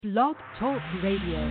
Blog Talk Radio.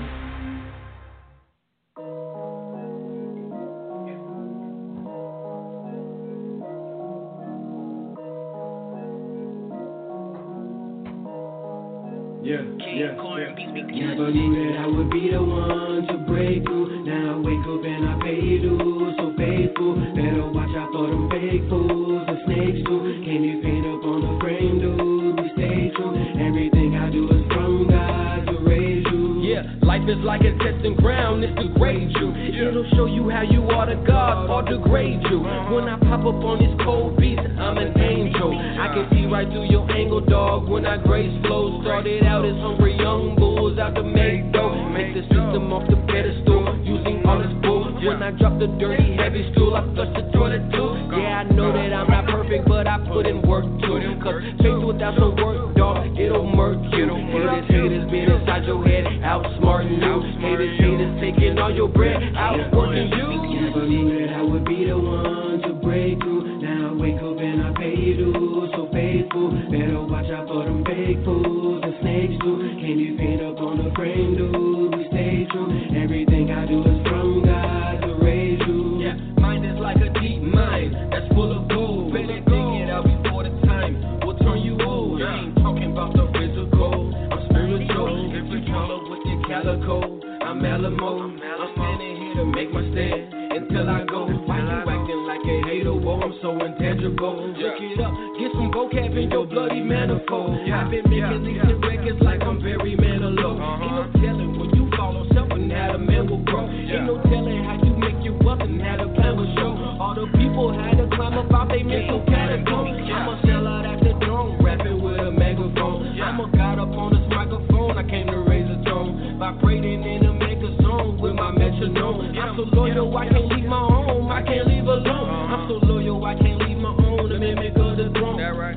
Never knew that I would be the one to break through. Now I wake up and I pay dues. So faithful, better watch out for them fake fools. The snakes too, can't be pinned up on the frame, dude. We stay true. Everything I do is from God to raise you. Yeah, life is like a testing ground, it's to grade you. It'll show you how you are to God or degrade you. When I pop up on this cold beat, I'm an angel. I can see right through your angle, dog. When I grace flow, started out as hungry young bulls out to make dough. Make the system off the pedestal, using all this bull. When I drop the dirty, heavy stool, I flush the toilet too. Yeah, I know that I'm not perfect, but I put in work too. Cause faith without some work, dog, it'll murk you. Haters been inside your head, outsmarting you. Haters taking all your bread, outworking you. Never knew that I would be the one to break through. Now I wake up and I pay dues. So faithful, better watch out for them fake fools. The snakes too, can't be pinned up on the frame, dude. We stay true. Everything I do is from God to raise you. Yeah, mine is like a deep mine that's full of gold. Better dig it out before the time will turn you old. I ain't talking about the physical, I'm spiritual. If you follow with your calico, I'm Alamo. I'm standing here to make my stand until I go. Why you acting like a hater? Whoa, I'm so intangible. Look it up, get some vocab in your bloody manifold. I've been making these hit records like I'm very Manilow. Ain't no telling when you fall on self and how the man will grow. Ain't no telling how you make your wealth and how the plan will show. All the people had to climb up out they mental catacombs. I'm a sellout at the dome, rapping with a megaphone. I'm a god up on this microphone, I came to raise a tone. Vibrating in a mega zone with my metronome. I'm so loyal, I can't leave my home, I can't leave alone. I'm so loyal, I can't leave my own, the mimic of the throne. That right.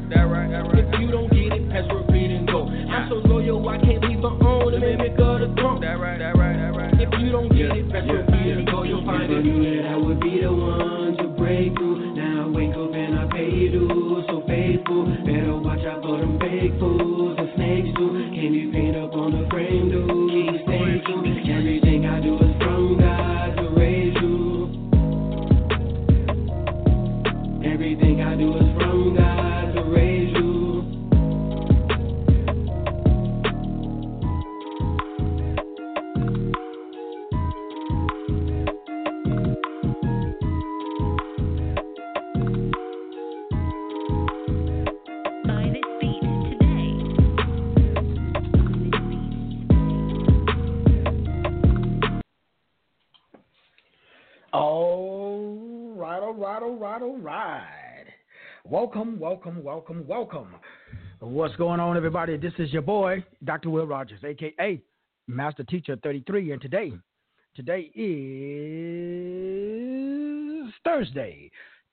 If you don't get it, pass, repeat, and go. I'm so loyal, I can't leave my own, the mimic of the throne. That right. If you don't get it, pass, repeat, and go, you'll find Never it. knew that I would be the one to break through. Now I wake up and I pay dues. So faithful, better watch out for them fake fools. The snakes too, can't be pinned up on the frame, dude. Stay true. Everything I do is from God to raise you. Everything I do is from God to raise you. Buy this beat today. All right. Welcome. What's going on, everybody? This is your boy, Dr. Will Rogers, a.k.a. Master Teacher 33, and today is Thursday,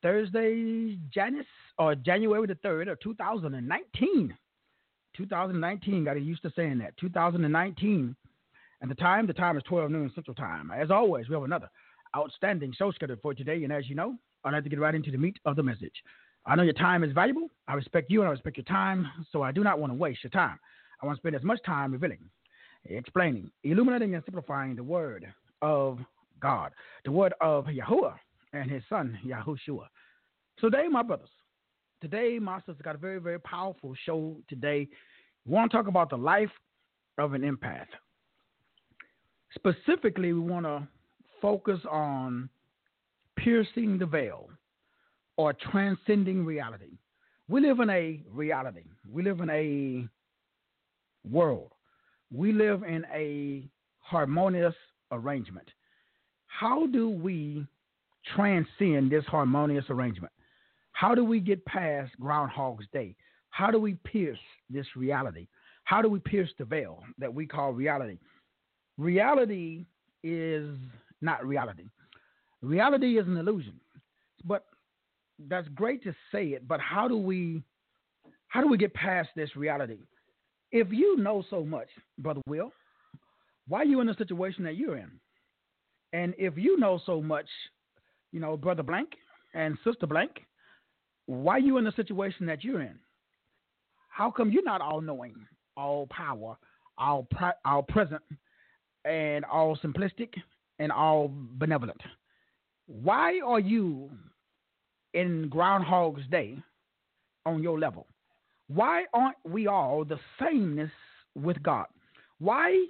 January the 3rd of 2019. 2019, got used to saying that, 2019. And the time is 12 noon Central Time. As always, we have another outstanding show scheduled for today, and as you know, I'd like to get right into the meat of the message. I know your time is valuable. I respect you and I respect your time, so I do not want to waste your time. I want to spend as much time revealing, explaining, illuminating, and simplifying the word of God, the word of Yahuwah and his son, Yahushua. So today, my brothers, my sisters, got a very, very powerful show today. We want to talk about the life of an empath. Specifically, we want to focus on piercing the veil or transcending reality. We live in a reality. We live in a world. We live in a harmonious arrangement. How do we transcend this harmonious arrangement? How do we get past Groundhog's Day? How do we pierce this reality? How do we pierce the veil that we call reality? Reality is not reality. Reality is an illusion. But that's great to say it, but how do we get past this reality? If you know so much, Brother Will, why are you in the situation that you're in? And if you know so much, Brother Blank and Sister Blank, why are you in the situation that you're in? How come you're not all knowing, all power, all present, and all simplistic, and all benevolent. Why are you in Groundhog's Day on your level? Why aren't we all the sameness with God? Why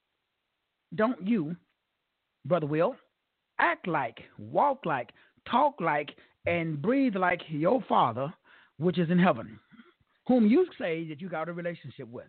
don't you, Brother Will, act like, walk like, talk like, and breathe like your Father, which is in heaven, whom you say that you got a relationship with?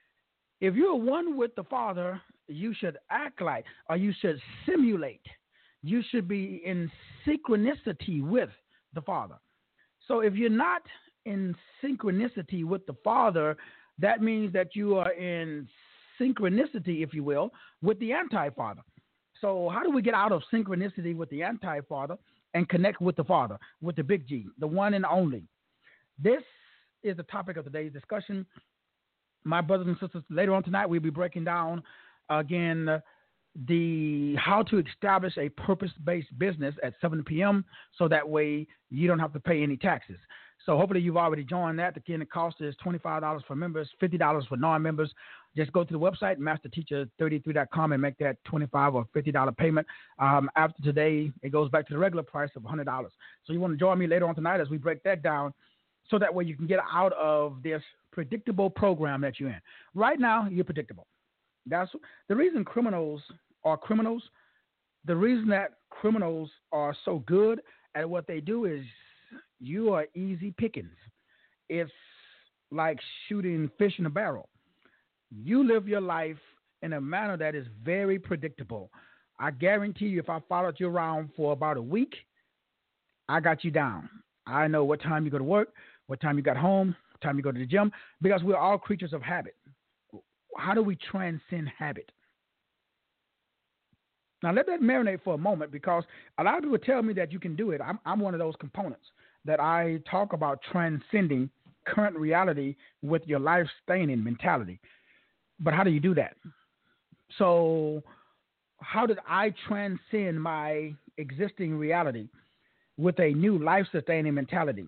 If you're one with the Father, you should act like, or you should simulate. You should be in synchronicity with the Father. So if you're not in synchronicity with the Father, that means that you are in synchronicity, if you will, with the anti-Father. So how do we get out of synchronicity with the anti-Father and connect with the Father, with the big G, the one and only? This is the topic of today's discussion. My brothers and sisters, later on tonight, we'll be breaking down again the how to establish a purpose-based business at 7 p.m. so that way you don't have to pay any taxes. So hopefully you've already joined that. Again, the cost is $25 for members, $50 for non-members. Just go to the website, masterteacher33.com, and make that $25 or $50 payment. After today, it goes back to the regular price of $100. So you want to join me later on tonight as we break that down so that way you can get out of this predictable program that you're in. Right now, you're predictable. That's the reason criminals are criminals. The reason that criminals are so good at what they do is you are easy pickings. It's like shooting fish in a barrel. You live your life in a manner that is very predictable. I guarantee you, if I followed you around for about a week, I got you down. I know what time you go to work, what time you got home, what time you go to the gym, because we're all creatures of habit. How do we transcend habit? Now, let that marinate for a moment, because a lot of people tell me that you can do it. I'm one of those components that I talk about transcending current reality with your life-sustaining mentality. But how do you do that? So how did I transcend my existing reality with a new life-sustaining mentality?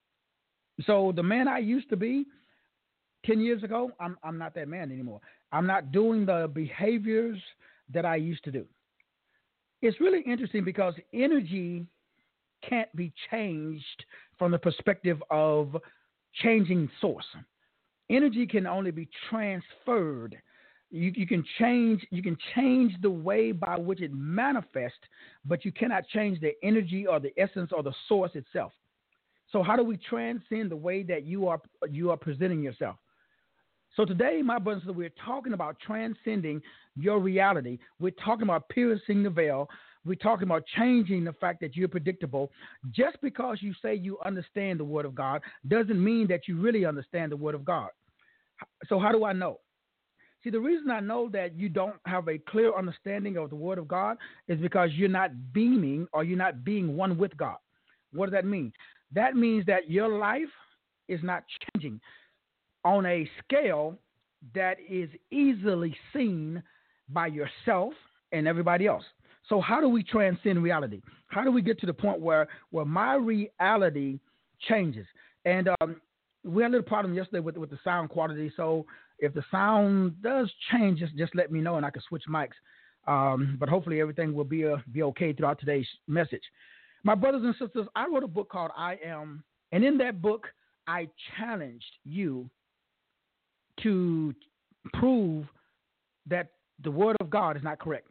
So the man I used to be 10 years ago, I'm not that man anymore. I'm not doing the behaviors that I used to do. It's really interesting because energy can't be changed from the perspective of changing source. Energy can only be transferred. You can change the way by which it manifests, but you cannot change the energy or the essence or the source itself. So how do we transcend the way that you are presenting yourself? So today, my brothers, we're talking about transcending your reality. We're talking about piercing the veil. We're talking about changing the fact that you're predictable. Just because you say you understand the Word of God doesn't mean that you really understand the Word of God. So how do I know? See, the reason I know that you don't have a clear understanding of the Word of God is because you're not beaming or you're not being one with God. What does that mean? That means that your life is not changing on a scale that is easily seen by yourself and everybody else. So how do we transcend reality? How do we get to the point where my reality changes? And we had a little problem yesterday with the sound quality. So if the sound does change, just let me know and I can switch mics. But hopefully everything will be okay throughout today's message. My brothers and sisters, I wrote a book called I Am. And in that book, I challenged you to prove that the Word of God is not correct.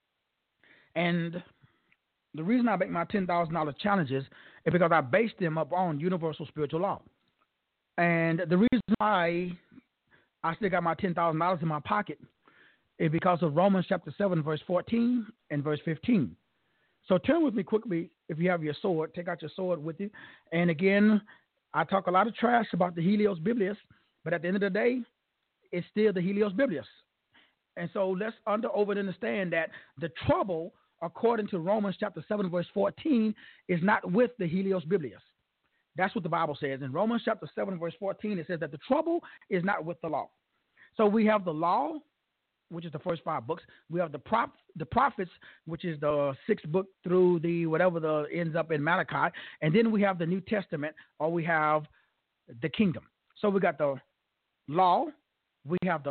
And the reason I make my $10,000 challenges is because I base them upon universal spiritual law. And the reason why I still got my $10,000 in my pocket is because of Romans chapter 7, verse 14 and verse 15. So turn with me quickly, if you have your sword, take out your sword with you. And again, I talk a lot of trash about the Helios Biblius, but at the end of the day, it's still the Helios Biblius. And so let's understand that the trouble, according to Romans chapter 7, verse 14, is not with the Helios Biblius. That's what the Bible says. In Romans chapter 7, verse 14, it says that the trouble is not with the law. So we have the law, which is the first 5 books. We have the prophets, which is the 6th book through the whatever the ends up in Malachi. And then we have the New Testament, or we have the kingdom. So we got the law, we have the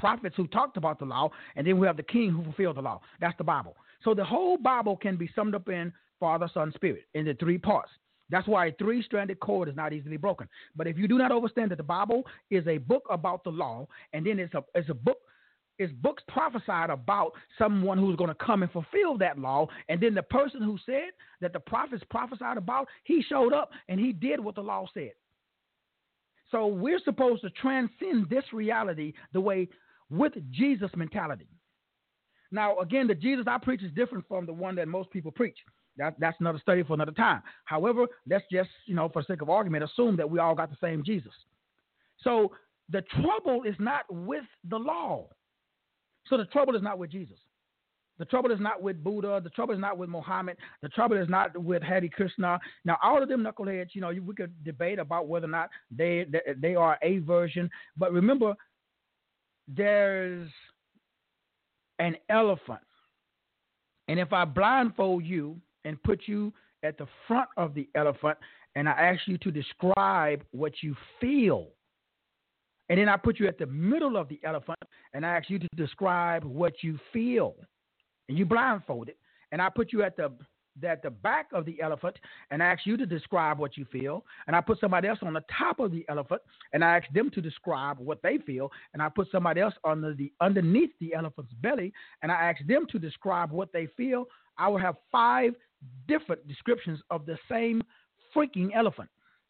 prophets who talked about the law, and then we have the king who fulfilled the law. That's the Bible. So the whole Bible can be summed up in Father, Son, Spirit in the three parts. That's why a three-stranded cord is not easily broken. But if you do not understand that the Bible is a book about the law, and then it's a book. It's books prophesied about someone who's going to come and fulfill that law. And then the person who said that the prophets prophesied about, he showed up and he did what the law said. So we're supposed to transcend this reality the way with Jesus mentality. Now, again, the Jesus I preach is different from the one that most people preach. That's another study for another time. However, let's just, for the sake of argument, assume that we all got the same Jesus. So the trouble is not with the law. So the trouble is not with Jesus. The trouble is not with Buddha. The trouble is not with Muhammad. The trouble is not with Hare Krishna. Now, all of them knuckleheads, we could debate about whether or not they are a version. But remember, there's an elephant. And if I blindfold you and put you at the front of the elephant and I ask you to describe what you feel, and then I put you at the middle of the elephant and I ask you to describe what you feel. And you blindfolded. And I put you at the back of the elephant and I ask you to describe what you feel. And I put somebody else on the top of the elephant and I ask them to describe what they feel. And I put somebody else underneath the elephant's belly and I ask them to describe what they feel. I will have 5 different descriptions of the same freaking elephant.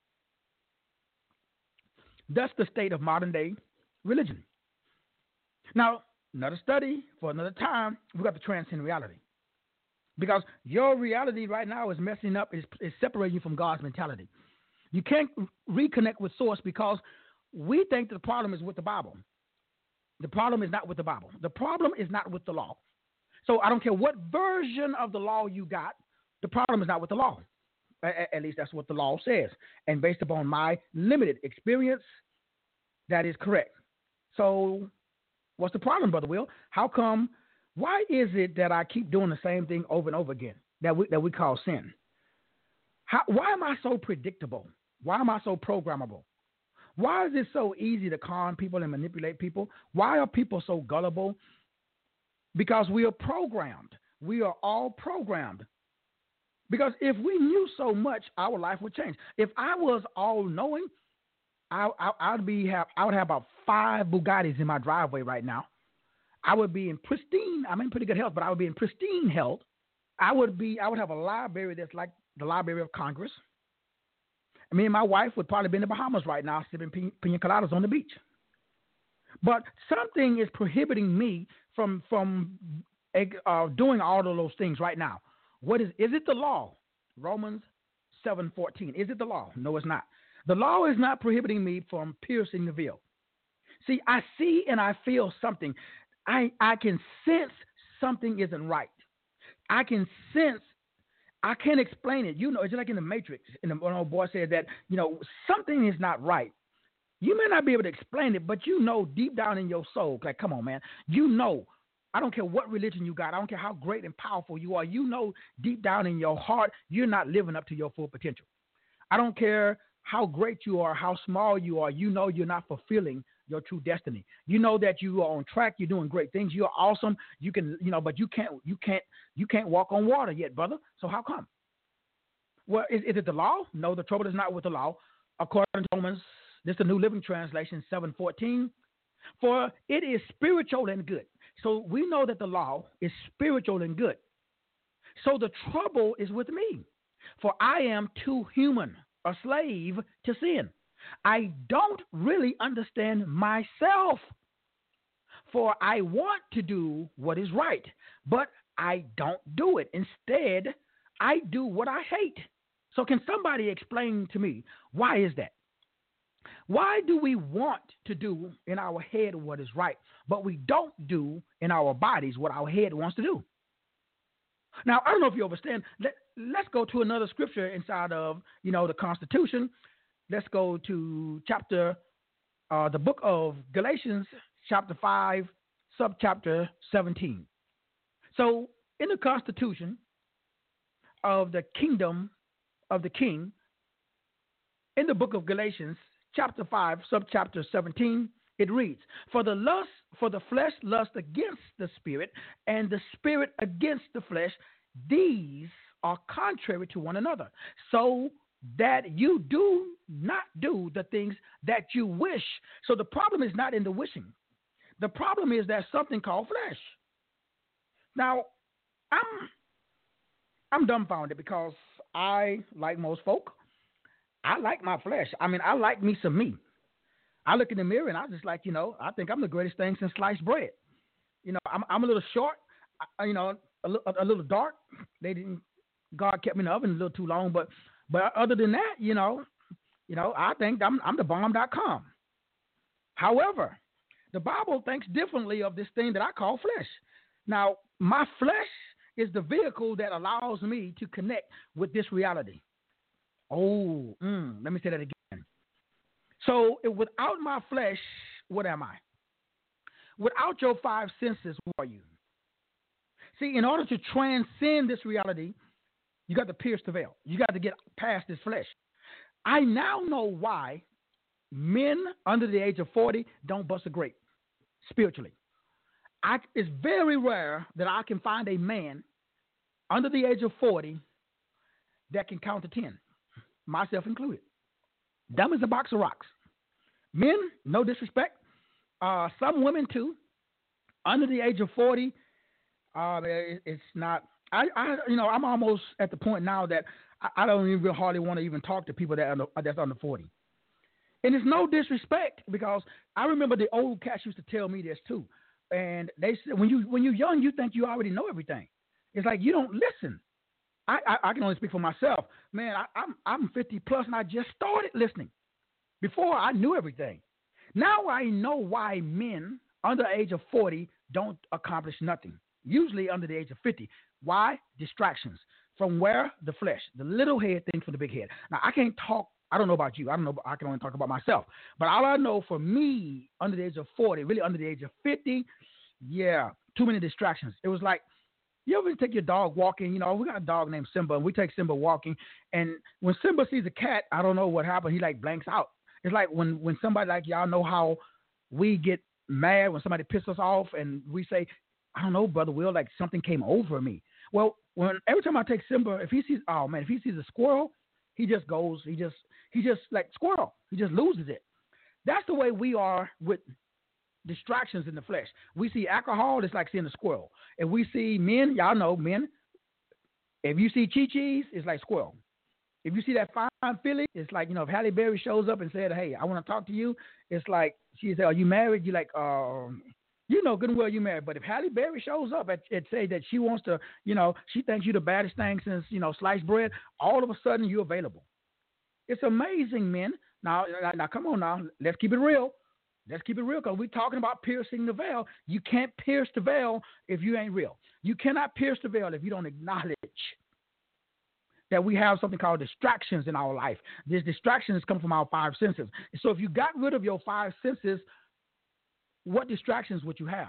That's the state of modern day religion. Now, another study for another time, we've got to transcend reality. Because your reality right now is messing up, is separating you from God's mentality. You can't reconnect with source because we think that the problem is with the Bible. The problem is not with the Bible. The problem is not with the law. So I don't care what version of the law you got, the problem is not with the law. At least that's what the law says. And based upon my limited experience, that is correct. So what's the problem, Brother Will? Why is it that I keep doing the same thing over and over again that we call sin? Why am I so predictable? Why am I so programmable? Why is it so easy to con people and manipulate people? Why are people so gullible? Because we are programmed. We are all programmed. Because if we knew so much, our life would change. If I was all-knowing, I would have about 5 Bugattis in my driveway right now. I would be in pretty good health, but I would be in pristine health. I would have a library that's like the Library of Congress. Me and my wife would probably be in the Bahamas right now, sipping pina coladas on the beach. But something is prohibiting me from doing all of those things right now. Is it the law? Romans 7:14. Is it the law? No, it's not. The law is not prohibiting me from piercing the veil. See, I see and I feel something. I can sense something isn't right. I can sense. I can't explain it. It's just like in the Matrix. And one old boy said that, something is not right. You may not be able to explain it, but deep down in your soul, like, come on, man. I don't care what religion you got. I don't care how great and powerful you are. Deep down in your heart, you're not living up to your full potential. I don't care how great you are, how small you are. You're not fulfilling your true destiny. You know that you are on track. You're doing great things. You're awesome. You can, but you can't walk on water yet, brother. So how come? Well, is it the law? No, the trouble is not with the law. According to Romans, this is the New Living Translation, 7:14. For it is spiritual and good. So we know that the law is spiritual and good. So the trouble is with me. For I am too human, a slave to sin. I don't really understand myself. For I want to do what is right, but I don't do it. Instead, I do what I hate. So can somebody explain to me, why is that? Why do we want to do in our head what is right, but we don't do in our bodies what our head wants to do? Now, I don't know if you understand. Let's go to another scripture inside of, the Constitution. Let's go to the book of Galatians, chapter 5, subchapter 17. So in the Constitution of the kingdom of the king, in the book of Galatians, chapter 5, subchapter 17, It reads, for the flesh lust against the spirit, and the spirit against the flesh. These are contrary to one another, so that you do not do the things that you wish. So the problem is not in the wishing. The problem is there's something called flesh. Now, I'm dumbfounded because I, like most folk, I like my flesh. I mean, I like me some me. I look in the mirror and I just like, I think I'm the greatest thing since sliced bread. I'm a little short, a little dark. God kept me in the oven a little too long, but other than that, I think I'm the bomb.com. However, the Bible thinks differently of this thing that I call flesh. Now, my flesh is the vehicle that allows me to connect with this reality. Let me say that again. So without my flesh, what am I? Without your five senses, who are you? See, in order to transcend this reality, you got to pierce the veil. You got to get past this flesh. I now know why men under the age of 40 don't bust a grape spiritually. It's very rare that I can find a man under the age of 40 that can count to 10, myself included. Dumb as a box of rocks. Men, no disrespect. Some women too, under the age of 40. It's not. I'm almost at the point now that I don't even hardly want to even talk to people that's under 40. And it's no disrespect because I remember the old cats used to tell me this too. And they said, when you're young, you think you already know everything. It's like you don't listen. I can only speak for myself. Man, I'm 50 plus and I just started listening. Before I knew everything. Now I know why men under the age of 40 don't accomplish nothing. Usually under the age of 50. Why? Distractions. From where? The flesh. The little head thinks for the big head. Now I can't talk. I don't know about you. I don't know. I can only talk about myself. But all I know for me, under the age of 40, really under the age of 50, too many distractions. It was like, you ever take your dog walking? We got a dog named Simba, and we take Simba walking. And when Simba sees a cat, I don't know what happened. He like blanks out. It's like when somebody, like y'all know how we get mad when somebody pisses us off, and we say, I don't know, Brother Will, like something came over me. Well, every time I take Simba, if he sees a squirrel, he just goes, he just like squirrel. He just loses it. That's the way we are with distractions in the flesh. We see alcohol, it's like seeing a squirrel. If we see men, y'all know men, if you see Chi-Chi's, it's like squirrel. If you see that fine filly, it's like, if Halle Berry shows up and said, hey, I want to talk to you, it's like she said, are you married? You're like, good and well you married. But if Halle Berry shows up and say that she wants to, she thinks you're the baddest thing since, sliced bread, all of a sudden you're available. It's amazing, men. Now, come on now. Let's keep it real. Let's keep it real because we're talking about piercing the veil. You can't pierce the veil if you ain't real. You cannot pierce the veil if you don't acknowledge that we have something called distractions in our life. These distractions come from our five senses. So if you got rid of your five senses, what distractions would you have?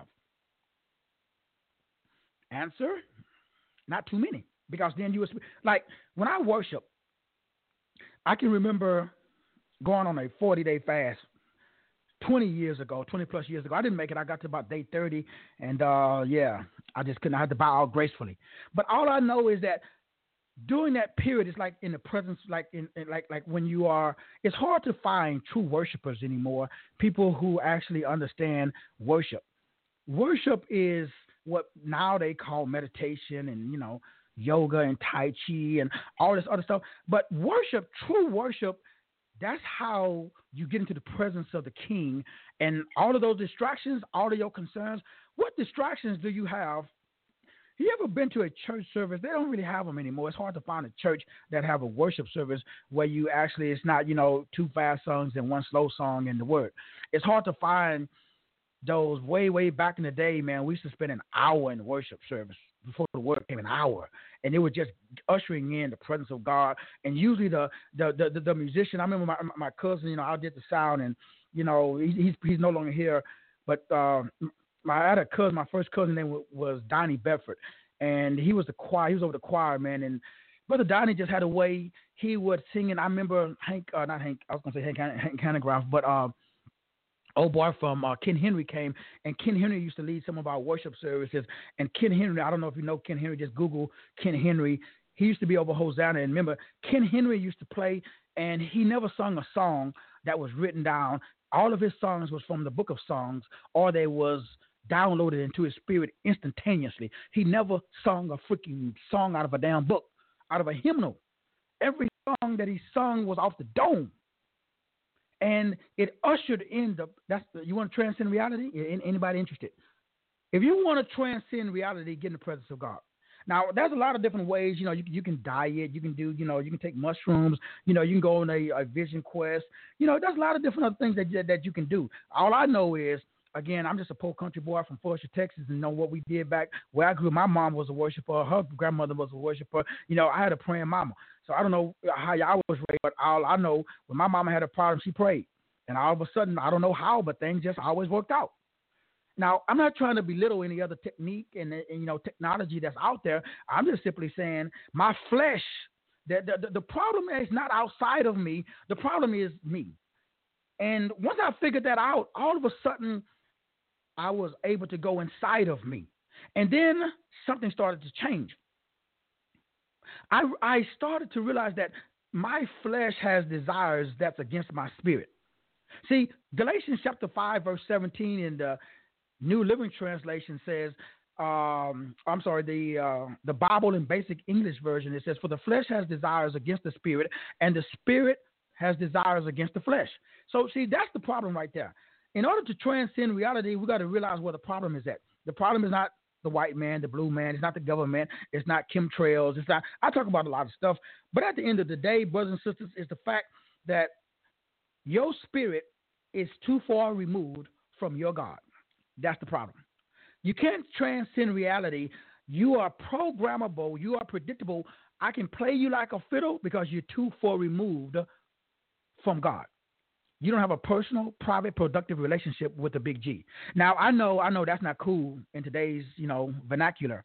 Answer, not too many. Because then you would, like when I worship, I can remember going on a 40-day fast 20 plus years ago. I didn't make it. I got to about day 30, and I just couldn't. I had to bow out gracefully. But all I know is that during that period, it's like in the presence, like when you are. It's hard to find true worshipers anymore. People who actually understand worship. Worship is what now they call meditation and yoga and Tai Chi and all this other stuff. But worship, true worship, that's how you get into the presence of the King. And all of those distractions, all of your concerns, what distractions do you have? You ever been to a church service? They don't really have them anymore. It's hard to find a church that have a worship service where you actually, it's not, two fast songs and one slow song and the word. It's hard to find those way back in the day, man. We used to spend an hour in the worship service before the word came, an hour. And it was just ushering in the presence of God. And usually the musician, I remember my cousin, I did the sound, and, he's no longer here. But I had a cousin, my first cousin name was Donnie Bedford. And he was he was over the choir, man. And Brother Donnie just had a way he would sing. And I remember Hank Hanegraaff, but old boy from Ken Henry came, and Ken Henry used to lead some of our worship services. And Ken Henry, I don't know if you know Ken Henry, just Google Ken Henry. He used to be over Hosanna. And remember, Ken Henry used to play, and he never sung a song that was written down. All of his songs was from the book of songs, or they was downloaded into his spirit instantaneously. He never sung a freaking song out of a damn book, out of a hymnal. Every song that he sung was off the dome. And it ushered in you want to transcend reality? Anybody interested? If you want to transcend reality, get in the presence of God. Now, there's a lot of different ways. You can diet. You can do, you can take mushrooms. You can go on a vision quest. There's a lot of different other things that you can do. All I know is, again, I'm just a poor country boy from Forster, Texas, and know what we did back where I grew. My mom was a worshiper. Her grandmother was a worshiper. I had a praying mama. So I don't know how y'all was raised, but all I know, when my mama had a problem, she prayed. And all of a sudden, I don't know how, but things just always worked out. Now, I'm not trying to belittle any other technique and technology that's out there. I'm just simply saying my flesh, the problem is not outside of me. The problem is me. And once I figured that out, all of a sudden, I was able to go inside of me. And then something started to change. I started to realize that my flesh has desires that's against my spirit. See, Galatians chapter 5, verse 17 in the New Living Translation says, the Bible in Basic English Version, it says, for the flesh has desires against the spirit, and the spirit has desires against the flesh. So, see, that's the problem right there. In order to transcend reality, we got to realize where the problem is at. The problem is not the white man, the blue man. It's not the government. It's not chemtrails. It's not. I talk about a lot of stuff. But at the end of the day, brothers and sisters, it's the fact that your spirit is too far removed from your God. That's the problem. You can't transcend reality. You are programmable. You are predictable. I can play you like a fiddle because you're too far removed from God. You don't have a personal, private, productive relationship with the big G. Now, I know that's not cool in today's, vernacular.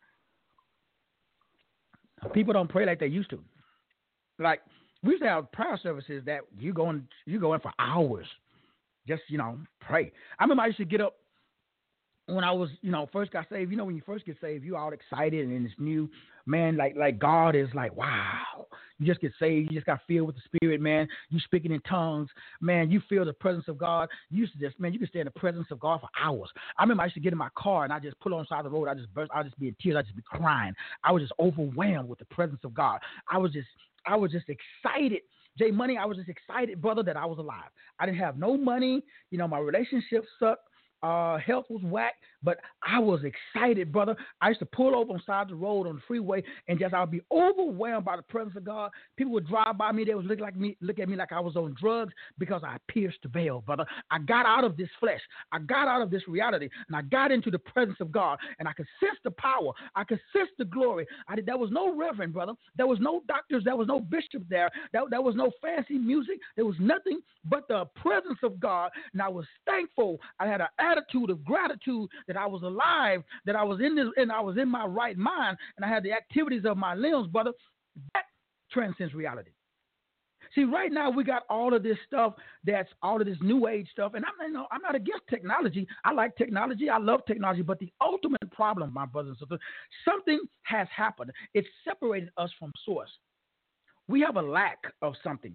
People don't pray like they used to. Like, we used to have prayer services that you go in for hours. Just, pray. I remember I used to get up when I was, first got saved. When you first get saved, you're all excited and it's new. Man, like God is like, wow. You just get saved. You just got filled with the Spirit, man. You speaking in tongues. Man, you feel the presence of God. You used to just, man, you can stay in the presence of God for hours. I remember I used to get in my car and I just pull on the side of the road. I just burst. I just be in tears. I just be crying. I was just overwhelmed with the presence of God. I was just excited. J Money, I was just excited, brother, that I was alive. I didn't have no money. My relationship sucked. Health was whack, but I was excited, brother. I used to pull over on the side of the road on the freeway, and I would be overwhelmed by the presence of God. People would drive by me. They would look at me like I was on drugs because I pierced the veil, brother. I got out of this flesh. I got out of this reality, and I got into the presence of God, and I could sense the power. I could sense the glory. There was no reverend, brother. There was no doctors. There was no bishop there. There was no fancy music. There was nothing but the presence of God, and I was thankful. I had an attitude of gratitude that I was alive, that I was I was in my right mind, and I had the activities of my limbs, brother. That transcends reality. See, right now we got all of this stuff, that's all of this new age stuff, and I'm not against technology. I like technology. I love technology, but the ultimate problem, my brothers and sisters, something has happened. It's separated us from source. We have a lack of something.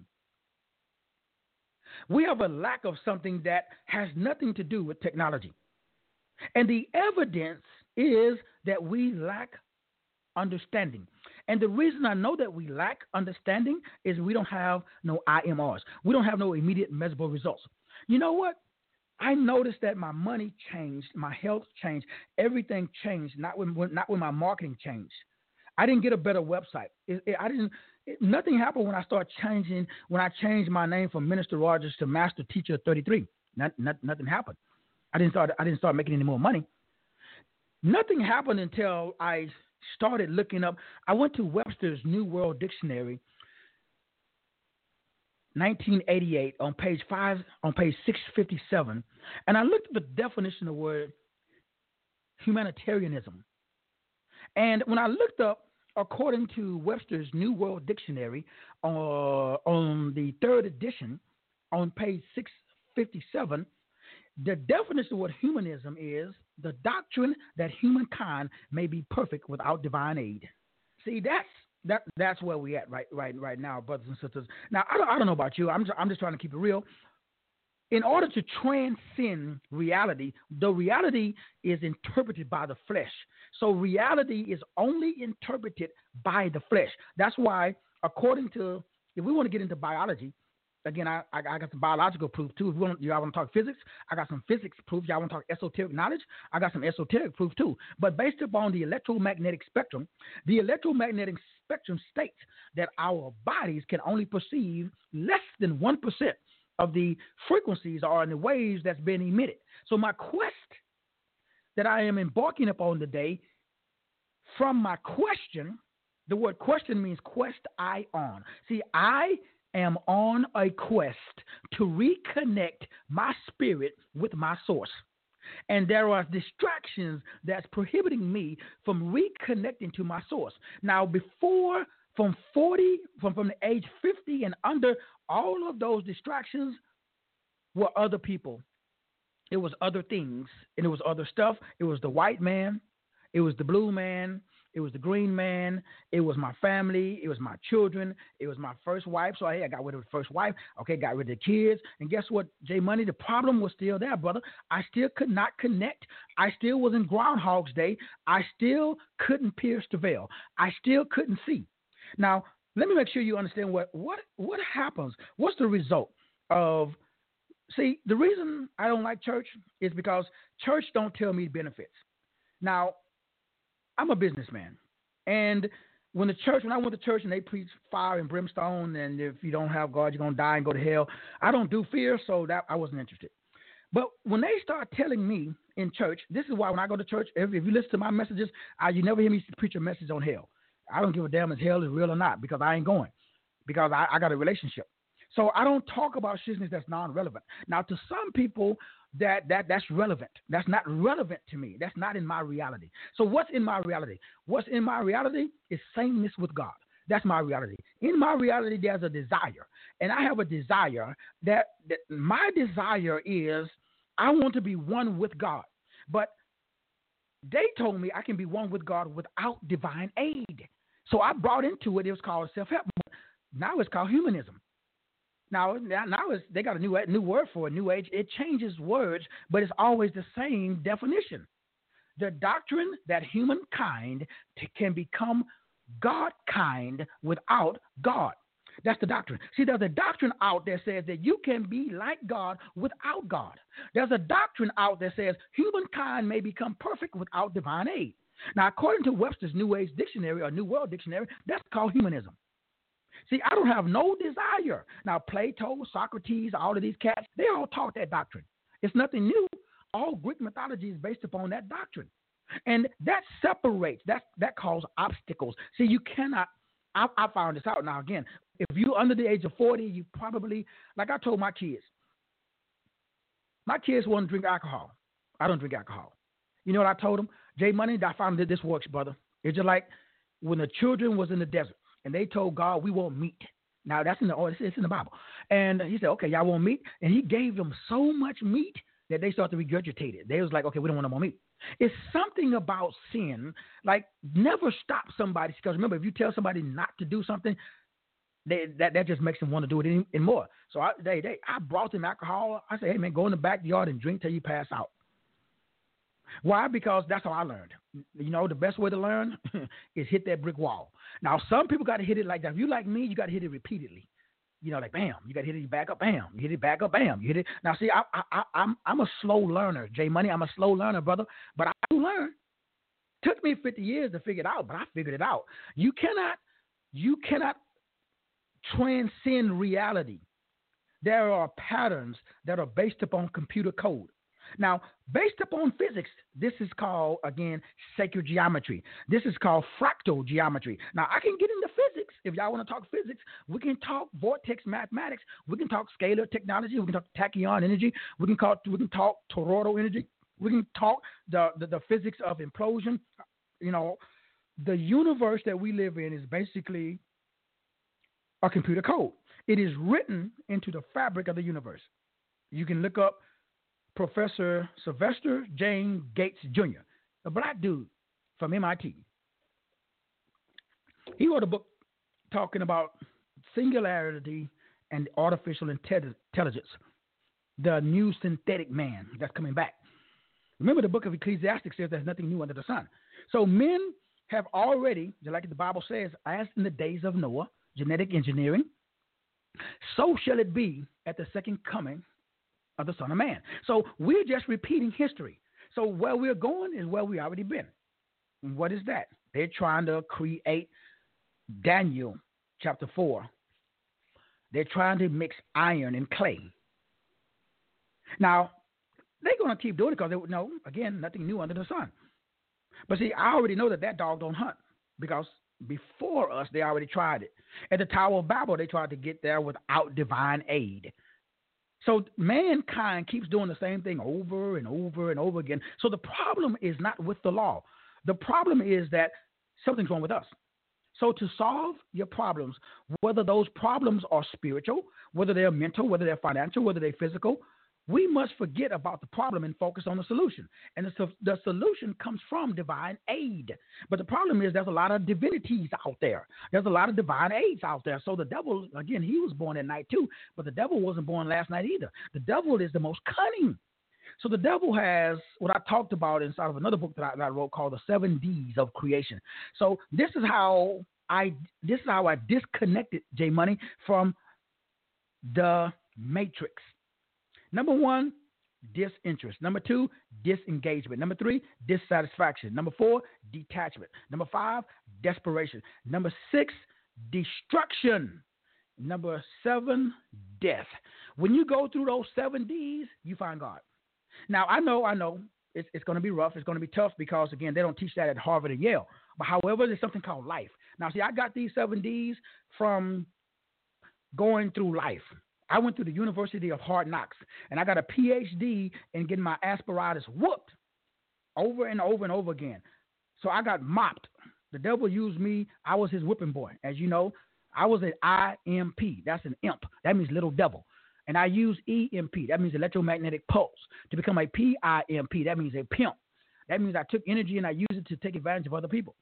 We have a lack of something that has nothing to do with technology. And the evidence is that we lack understanding. And the reason I know that we lack understanding is we don't have no IMRs. We don't have no immediate measurable results. You know what? I noticed that my money changed, my health changed, everything changed, not when my marketing changed. I didn't get a better website. Nothing happened when I changed my name from Minister Rogers to Master Teacher 33. Nothing happened. I didn't start making any more money. Nothing happened until I started looking up. I went to Webster's New World Dictionary, 1988, on page 657, and I looked at the definition of the word humanitarianism. And when I looked up, according to Webster's New World Dictionary, on the third edition, on page 657, The definition of what humanism is the doctrine that humankind may be perfect without divine aid. See, that's where we at right now, brothers and sisters. Now, I don't know about you. I'm just trying to keep it real. In order to transcend reality, the reality is interpreted by the flesh. So reality is only interpreted by the flesh. That's why, according to, if we want to get into biology, again, I got some biological proof too. If y'all want to talk physics, I got some physics proof. Y'all want to talk esoteric knowledge, I got some esoteric proof too. But based upon the electromagnetic spectrum states that our bodies can only perceive less than 1% of the frequencies or in the waves that's been emitted. So my quest that I am embarking upon today, from my question, the word question means quest I on. See, I am on a quest to reconnect my spirit with my source. And there are distractions that's prohibiting me from reconnecting to my source. Now, before, from the age 50 and under, all of those distractions were other people. It was other things, and it was other stuff. It was the white man. It was the blue man. It was the green man. It was my family. It was my children. It was my first wife. So, hey, I got rid of the first wife. Okay, got rid of the kids. And guess what, J Money? The problem was still there, brother. I still could not connect. I still was in Groundhog's Day. I still couldn't pierce the veil. I still couldn't see. Now, let me make sure you understand what happens. What's the result of, see, the reason I don't like church is because church don't tell me benefits. Now, I'm a businessman. And when I went to church and they preach fire and brimstone, and if you don't have God, you're going to die and go to hell, I don't do fear, so that I wasn't interested. But when they start telling me in church, this is why when I go to church, if you listen to my messages, you never hear me preach a message on hell. I don't give a damn if hell is real or not, because I ain't going, because I got a relationship. So I don't talk about shitness that's non-relevant. Now, to some people, that's relevant. That's not relevant to me. That's not in my reality. So what's in my reality? What's in my reality is sameness with God. That's my reality. In my reality, there's a desire. And I have a desire that my desire is I want to be one with God. But they told me I can be one with God without divine aid. So I brought into it, it was called self-help. Now it's called humanism. Now they got a new word for it, new age. It changes words, but it's always the same definition. The doctrine that humankind can become God-kind without God. That's the doctrine. See, there's a doctrine out there that says that you can be like God without God. There's a doctrine out there that says humankind may become perfect without divine aid. Now, according to Webster's New Age Dictionary or New World Dictionary, that's called humanism. See, I don't have no desire. Now, Plato, Socrates, all of these cats, they all taught that doctrine. It's nothing new. All Greek mythology is based upon that doctrine. And that separates, that causes obstacles. See, you cannot, I found this out. Now, again, if you're under the age of 40, you probably, like I told my kids want to drink alcohol. I don't drink alcohol. You know what I told them? J Money, I found that this works, brother. It's just like when the children was in the desert and they told God, we want meat. Now, it's in the Bible. And he said, okay, y'all want meat? And he gave them so much meat that they started to regurgitate it. They was like, okay, we don't want no more meat. It's something about sin, like never stop somebody. Because remember, if you tell somebody not to do something, that just makes them want to do it even more. So I brought them alcohol. I said, hey, man, go in the backyard and drink till you pass out. Why? Because that's how I learned. You know, the best way to learn is hit that brick wall. Now, some people got to hit it like that. If you like me, you got to hit it repeatedly. You know, like bam, you got to hit it back up, bam. You hit it back up, bam. You hit it. Now, see, I'm a slow learner, J Money. I'm a slow learner, brother. But I do learn. Took me 50 years to figure it out, but I figured it out. You cannot transcend reality. There are patterns that are based upon computer code. Now, based upon physics, this is called, again, sacred geometry. This is called fractal geometry. Now, I can get into physics. If y'all want to talk physics, we can talk vortex mathematics. We can talk scalar technology. We can talk tachyon energy. We can talk toroidal energy. We can talk the physics of implosion. You know, the universe that we live in is basically a computer code. It is written into the fabric of the universe. You can look up Professor Sylvester James Gates Jr., a black dude from MIT. He wrote a book talking about singularity and artificial intelligence, the new synthetic man that's coming back. Remember, the book of Ecclesiastes says there's nothing new under the sun. So men have already, just like the Bible says, as in the days of Noah, genetic engineering, so shall it be at the second coming of the Son of Man. So we're just repeating history. So where we're going is where we already been. And what is that? They're trying to create Daniel chapter 4. They're trying to mix iron and clay. Now, they're going to keep doing it because they would know, again, nothing new under the sun. But see, I already know that dog don't hunt because before us, they already tried it. At the Tower of Babel, they tried to get there without divine aid. So mankind keeps doing the same thing over and over and over again. So the problem is not with the law. The problem is that something's wrong with us. So to solve your problems, whether those problems are spiritual, whether they're mental, whether they're financial, whether they're physical, we must forget about the problem and focus on the solution. And the solution comes from divine aid. But the problem is there's a lot of divinities out there. There's a lot of divine aids out there. So the devil, again, he was born at night too, but the devil wasn't born last night either. The devil is the most cunning. So the devil has what I talked about inside of another book that I wrote called The 7 Ds of Creation. So this is how I disconnected J Money from the matrix. Number 1, disinterest. Number 2, disengagement. Number 3, dissatisfaction. Number 4, detachment. Number 5, desperation. Number 6, destruction. Number 7, death. When you go through those 7 Ds, you find God. Now, I know it's going to be rough. It's going to be tough because, again, they don't teach that at Harvard and Yale. But however, there's something called life. Now, see, I got these 7 Ds from going through life. I went through the University of Hard Knocks, and I got a PhD in getting my aspiratus whooped over and over and over again. So I got mopped. The devil used me. I was his whipping boy. As you know, I was an IMP. That's an imp. That means little devil. And I use EMP. That means electromagnetic pulse. To become a PIMP, that means a pimp. That means I took energy and I used it to take advantage of other people.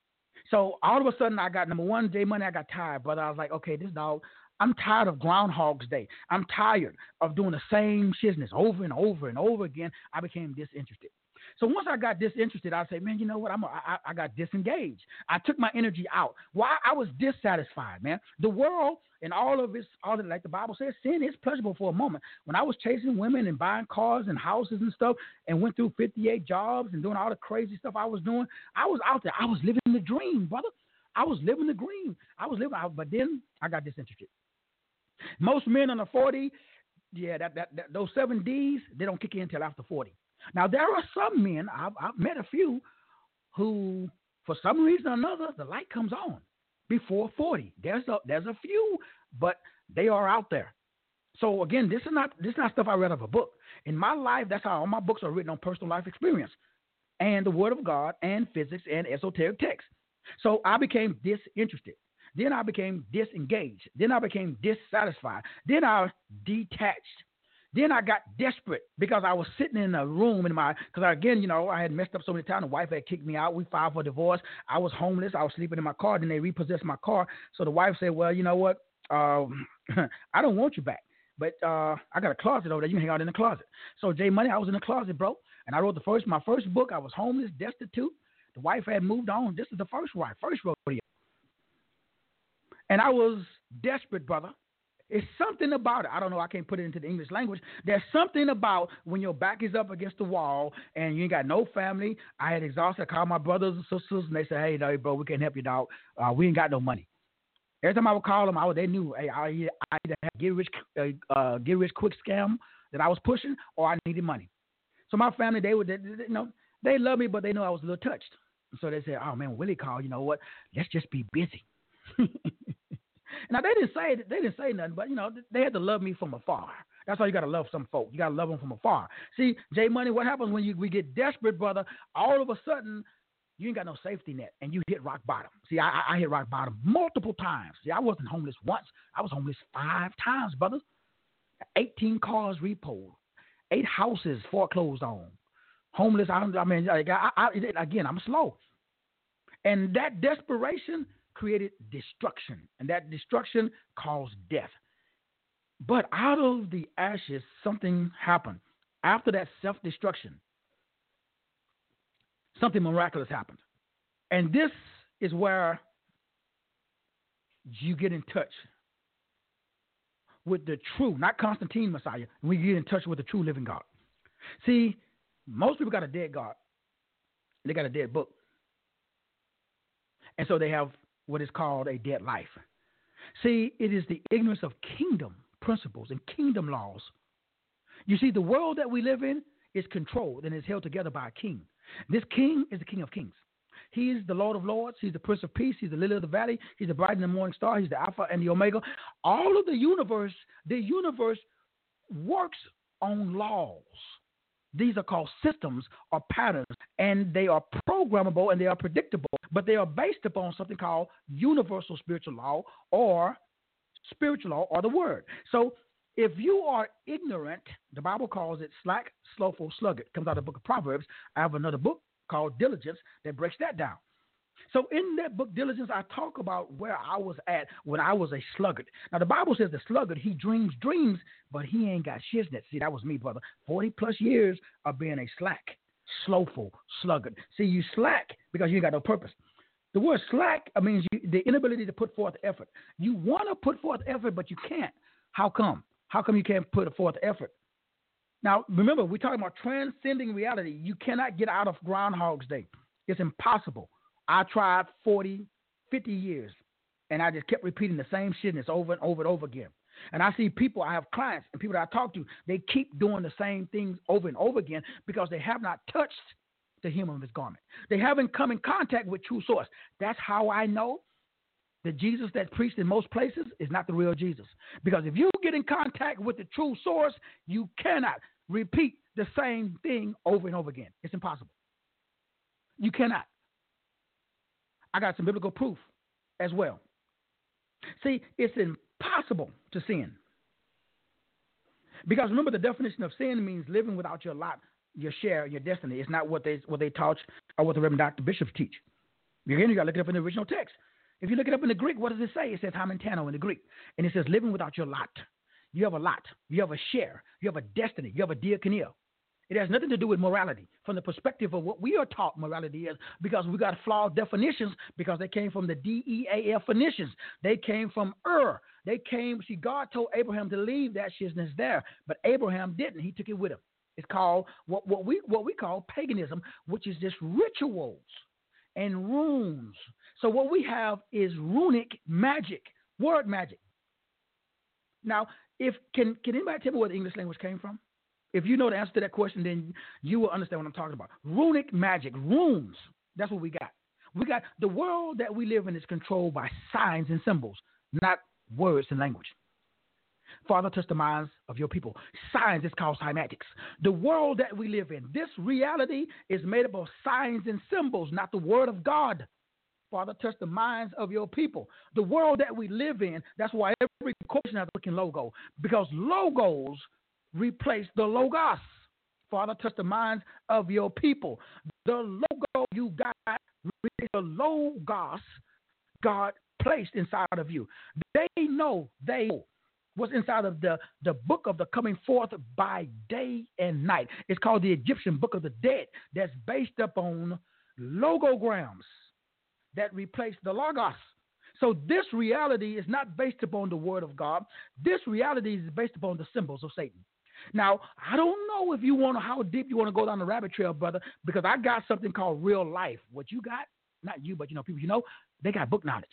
So all of a sudden I got, number 1, J Money, I got tired, brother. I was like, okay, this dog, I'm tired of Groundhog's Day. I'm tired of doing the same shizness over and over and over again. I became disinterested. So once I got disinterested, I said, man, you know what? I got disengaged. I took my energy out. Why? I was dissatisfied, man. The world and all of like the Bible says, sin is pleasurable for a moment. When I was chasing women and buying cars and houses and stuff and went through 58 jobs and doing all the crazy stuff I was doing, I was out there. I was living the dream, brother. I was living the dream. But then I got disinterested. Most men under 40, those 7 Ds, they don't kick in until after 40. Now, there are some men, I've met a few, who, for some reason or another, the light comes on before 40. There's a few, but they are out there. So, again, this is not stuff I read of a book. In my life, that's how all my books are written on personal life experience and the Word of God and physics and esoteric texts. So I became disinterested. Then I became disengaged. Then I became dissatisfied. Then I detached. Then I got desperate because I was sitting in a room because again, I had messed up so many times. The wife had kicked me out. We filed for divorce. I was homeless. I was sleeping in my car. Then they repossessed my car. So the wife said, well, you know what? I don't want you back. But I got a closet over there. You can hang out in the closet. So J Money, I was in the closet, bro. And I wrote my first book. I was homeless, destitute. The wife had moved on. This is the first rodeo. And I was desperate, brother. It's something about it. I don't know. I can't put it into the English language. There's something about when your back is up against the wall and you ain't got no family. I had exhausted. I called my brothers and sisters, and they said, hey, no, bro, we can't help you, dog. We ain't got no money. Every time I would call them, they knew, hey, I either had a get rich quick scam that I was pushing, or I needed money. So my family, they love me, but they know I was a little touched. So they said, oh, man, Willie called. You know what? Let's just be busy. Now, they didn't say nothing, but, they had to love me from afar. That's how you got to love some folk. You got to love them from afar. See, J Money, what happens when we get desperate, brother, all of a sudden, you ain't got no safety net, and you hit rock bottom. See, I hit rock bottom multiple times. See, I wasn't homeless once. I was homeless 5 times, brother. 18 cars repoed. 8 houses foreclosed on, homeless. Again, I'm slow. And that desperation created destruction, and that destruction caused death. But out of the ashes, something happened. After that self-destruction, something miraculous happened. And this is where you get in touch with the true, not Constantine Messiah, we get in touch with the true living God. See, most people got a dead God. They got a dead book. And so they have what is called a dead life. See, it is the ignorance of kingdom principles and kingdom laws. You see, the world that we live in is controlled and is held together by a king. This king is the King of Kings. He is the Lord of Lords. He's the Prince of Peace. He's the Lily of the Valley. He's the bright and the morning star. He's the Alpha and the Omega. All of the universe works on laws. These are called systems or patterns, and they are programmable and they are predictable, but they are based upon something called universal spiritual law or the word. So if you are ignorant, the Bible calls it slack, slothful, sluggard. It comes out of the book of Proverbs. I have another book called Diligence that breaks that down. So in that book, Diligence, I talk about where I was at when I was a sluggard. Now, the Bible says the sluggard, he dreams dreams, but he ain't got shiznit. See, that was me, brother. 40 plus years of being a slack, slowful, sluggard. See, you slack because you ain't got no purpose. The word slack means the inability to put forth effort. You want to put forth effort, but you can't. How come? How come you can't put forth effort? Now, remember, we're talking about transcending reality. You cannot get out of Groundhog's Day. It's impossible. I tried 40, 50 years, and I just kept repeating the same shitness over and over and over again. And I see people, I have clients and people that I talk to, they keep doing the same things over and over again because they have not touched the hem of his garment. They haven't come in contact with true source. That's how I know the Jesus that's preached in most places is not the real Jesus. Because if you get in contact with the true source, you cannot repeat the same thing over and over again. It's impossible. You cannot. I got some biblical proof as well. See, it's impossible to sin. Because remember, the definition of sin means living without your lot, your share, your destiny. It's not what they taught or what the Reverend Dr. Bishops teach. Again, you got to look it up in the original text. If you look it up in the Greek, what does it say? It says hamentano in the Greek. And it says living without your lot. You have a lot. You have a share. You have a destiny. You have a diakonia. It has nothing to do with morality from the perspective of what we are taught morality is, because we got flawed definitions because they came from the DEAF definitions. They came from God told Abraham to leave that shizness there, but Abraham didn't. He took it with him. It's called what we call paganism, which is just rituals and runes. So what we have is runic magic, word magic. Now, can anybody tell me where the English language came from? If you know the answer to that question, then you will understand what I'm talking about. Runic magic, runes. That's what we got. We got the world that we live in is controlled by signs and symbols, not words and language. Father, touch the minds of your people. Signs is called cymatics. The world that we live in, this reality is made up of signs and symbols, not the word of God. Father, touch the minds of your people. The world that we live in, that's why every question has a looking logo, because logos replace the logos. Father, touch the minds of your people. The logo you got, the logos God placed inside of you. They know what's inside of the book of the coming forth by day and night. It's called the Egyptian Book of the Dead, that's based upon logograms that replace the logos. So this reality is not based upon the word of God. This reality is based upon the symbols of Satan. Now, I don't know if how deep you want to go down the rabbit trail, brother, because I got something called real life. What you got, not you, but people they got book knowledge.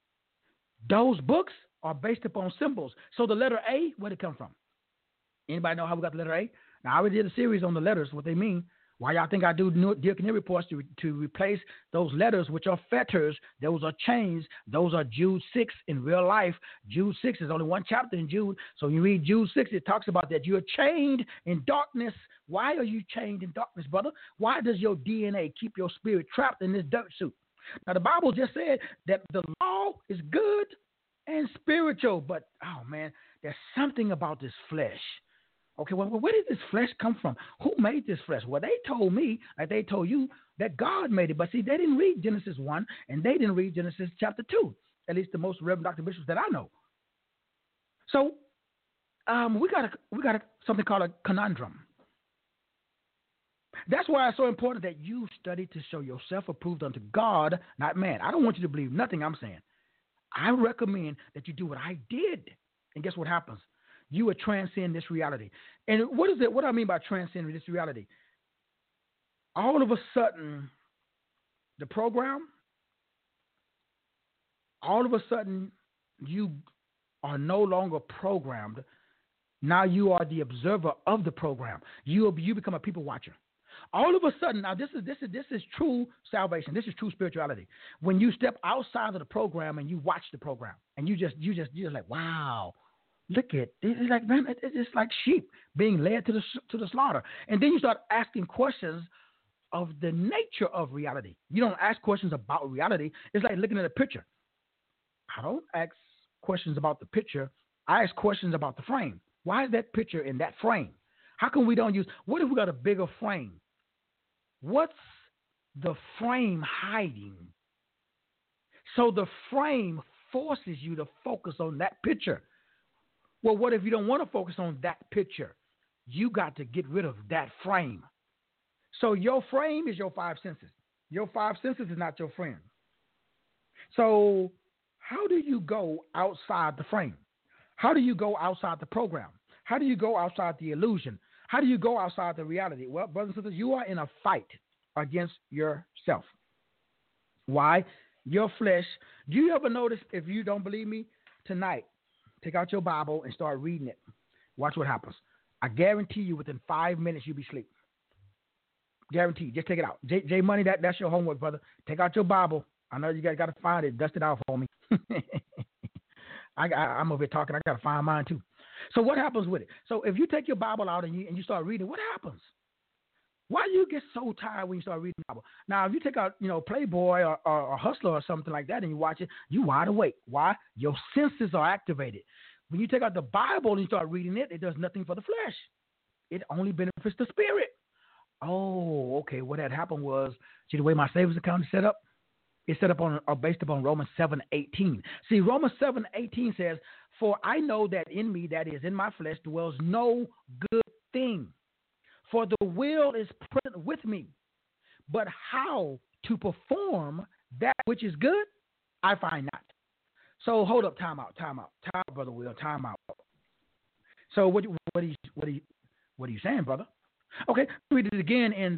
Those books are based upon symbols. So the letter A, where did it come from? Anybody know how we got the letter A? Now, I already did a series on the letters, what they mean. Why y'all think I do diaconia reports to replace those letters, which are fetters? Those are chains. Those are Jude 6 in real life. Jude 6 is only one chapter in Jude. So when you read Jude 6, it talks about that you're chained in darkness. Why are you chained in darkness, brother? Why does your DNA keep your spirit trapped in this dirt suit? Now, the Bible just said that the law is good and spiritual, but, oh, man, there's something about this flesh. Okay, well, where did this flesh come from? Who made this flesh? Well, they told me, like they told you, that God made it. But see, they didn't read Genesis 1, and they didn't read Genesis chapter 2, at least the most Reverend Dr. Bishops that I know. So we got something called a conundrum. That's why it's so important that you study to show yourself approved unto God, not man. I don't want you to believe nothing I'm saying. I recommend that you do what I did. And guess what happens? You would transcend this reality. And what is it? What do I mean by transcending this reality? All of a sudden, the program, all of a sudden, you are no longer programmed. Now you are the observer of the program. You become a people watcher. All of a sudden, now this is true salvation. This is true spirituality. When you step outside of the program and you watch the program, and you're like, wow, look at it's like, man, it's like sheep being led to the slaughter. And then you start asking questions of the nature of reality. You don't ask questions about reality. It's like looking at a picture. I don't ask questions about the picture. I ask questions about the frame. Why is that picture in that frame? How come we don't use? What if we got a bigger frame? What's the frame hiding? So the frame forces you to focus on that picture. Well, what if you don't want to focus on that picture? You got to get rid of that frame. So your frame is your five senses. Your five senses is not your friend. So how do you go outside the frame? How do you go outside the program? How do you go outside the illusion? How do you go outside the reality? Well, brothers and sisters, you are in a fight against yourself. Why? Your flesh. Do you ever notice, if you don't believe me, tonight, take out your Bible and start reading it. Watch what happens. I guarantee you within 5 minutes you'll be asleep. Guaranteed. Just take it out. J Money, that's your homework, brother. Take out your Bible. I know you guys got to find it. Dust it out for me. I'm over here talking. I got to find mine too. So what happens with it? So if you take your Bible out and you start reading, what happens? Why do you get so tired when you start reading the Bible? Now, if you take out, Playboy or Hustler or something like that and you watch it, you wide awake. Why? Your senses are activated. When you take out the Bible and you start reading it, it does nothing for the flesh. It only benefits the spirit. Oh, okay. What had happened was, see the way my savings account is set up? It's set up based upon Romans 7:18. See, Romans 7:18 says, "For I know that in me, that is in my flesh, dwells no good thing. For the will is present with me, but how to perform that which is good, I find not." So hold up, time out, brother Will, time out. So what are you saying, brother? Okay, read it again in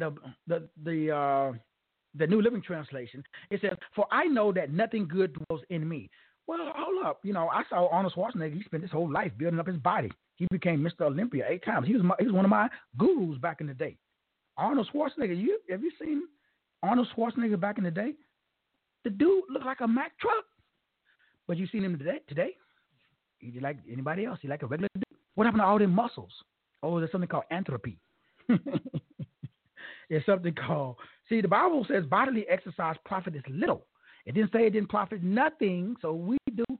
the New Living Translation. It says, "For I know that nothing good dwells in me." Well, hold up. I saw Arnold Schwarzenegger. He spent his whole life building up his body. He became Mr. Olympia 8 times. He was one of my gurus back in the day. Arnold Schwarzenegger. Have you seen Arnold Schwarzenegger back in the day? The dude looked like a Mack truck. But you seen him today? He like anybody else. He like a regular dude. What happened to all them muscles? Oh, there's something called entropy. It's something called, see, the Bible says bodily exercise profiteth little. It didn't say it didn't profit nothing. So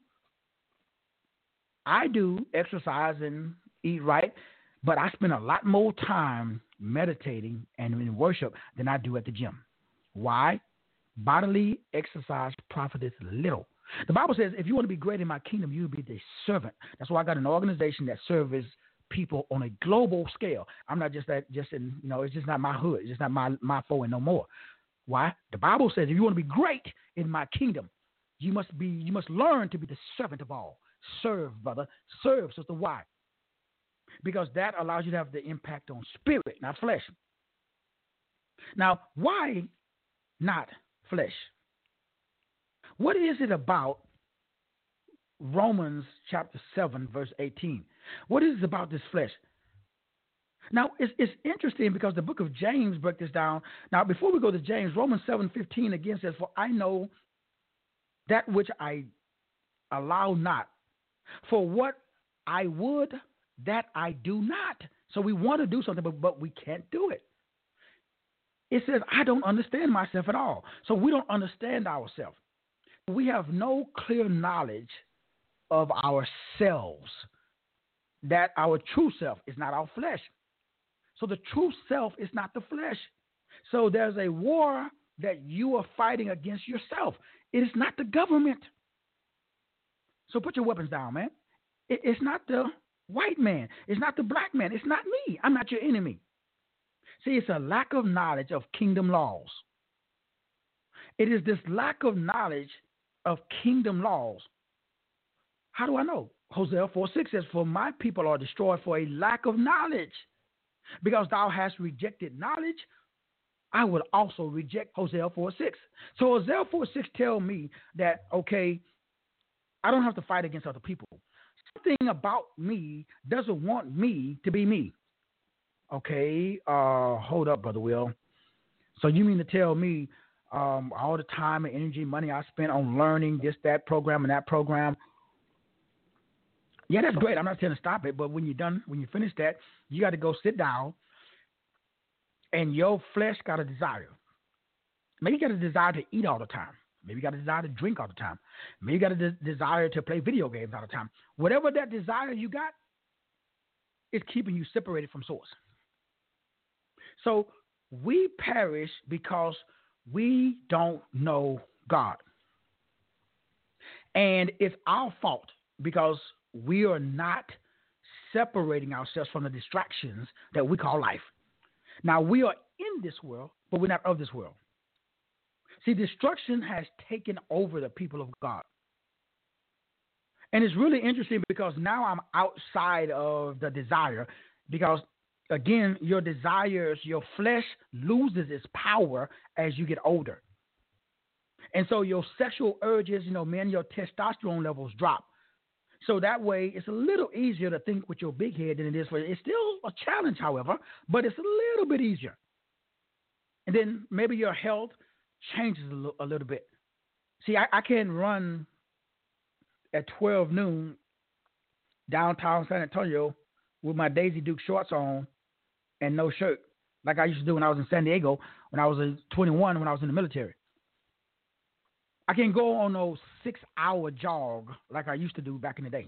I do exercise and eat right, but I spend a lot more time meditating and in worship than I do at the gym. Why? Bodily exercise profiteth little. The Bible says if you want to be great in my kingdom, you'll be the servant. That's why I got an organization that serves people on a global scale. I'm not just in, it's just not my hood. It's just not my foe and no more. Why? The Bible says if you want to be great in my kingdom, you must learn to be the servant of all. Serve, brother. Serve, sister. Why? Because that allows you to have the impact on spirit, not flesh. Now, why not flesh? What is it about Romans chapter 7, verse 18? What is it about this flesh? Now, it's interesting because the book of James breaks this down. Now, before we go to James, Romans 7:15 again says, "For I know that which I allow not. For what I would, that I do not." So we want to do something, but we can't do it. It says, "I don't understand myself at all." So we don't understand ourselves. We have no clear knowledge of ourselves. that our true self is not our flesh. So the true self is not the flesh. So there's a war that you are fighting against yourself. It is not the government. So put your weapons down, man. It's not the white man. It's not the black man. It's not me. I'm not your enemy. See, it's a lack of knowledge of kingdom laws. It is this lack of knowledge of kingdom laws. How do I know? Hosea 4:6 says, for my people are destroyed for a lack of knowledge. Because thou hast rejected knowledge, I will also reject Hosea 4:6. So Hosea 4:6 tell me that, okay, I don't have to fight against other people. Something about me doesn't want me to be me. Okay, hold up, Brother Will. So you mean to tell me all the time and energy, money I spent on learning this, that program, and that program, yeah, that's great. I'm not telling you to stop it, but when you're done, when you finish that, you got to go sit down, and your flesh got a desire. Maybe you got a desire to eat all the time. Maybe you got a desire to drink all the time. Maybe you got a desire to play video games all the time. Whatever that desire you got is keeping you separated from source. So we perish because we don't know God. And it's our fault because we are not separating ourselves from the distractions that we call life. Now, we are in this world, but we're not of this world. See, destruction has taken over the people of God. And it's really interesting because now I'm outside of the desire because, again, your desires, your flesh loses its power as you get older. And so your sexual urges, men, your testosterone levels drop. So that way, it's a little easier to think with your big head than it is for you. It's still a challenge, however, but it's a little bit easier. And then maybe your health changes a little bit. See, I can run at 12 noon downtown San Antonio with my Daisy Duke shorts on and no shirt, like I used to do when I was in San Diego, when I was 21, when I was in the military. I can't go on those 6-hour jog like I used to do back in the day.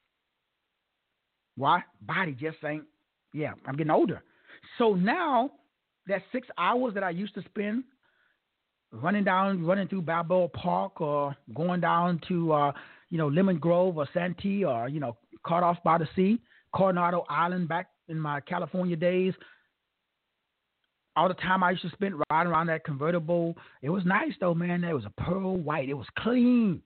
Why? Body just ain't, I'm getting older. So now that 6 hours that I used to spend running through Balboa Park or going down to, Lemon Grove or Santee or, Caught Off by the Sea, Coronado Island back in my California days, all the time I used to spend riding around that convertible. It was nice, though, man. It was a pearl white. It was clean.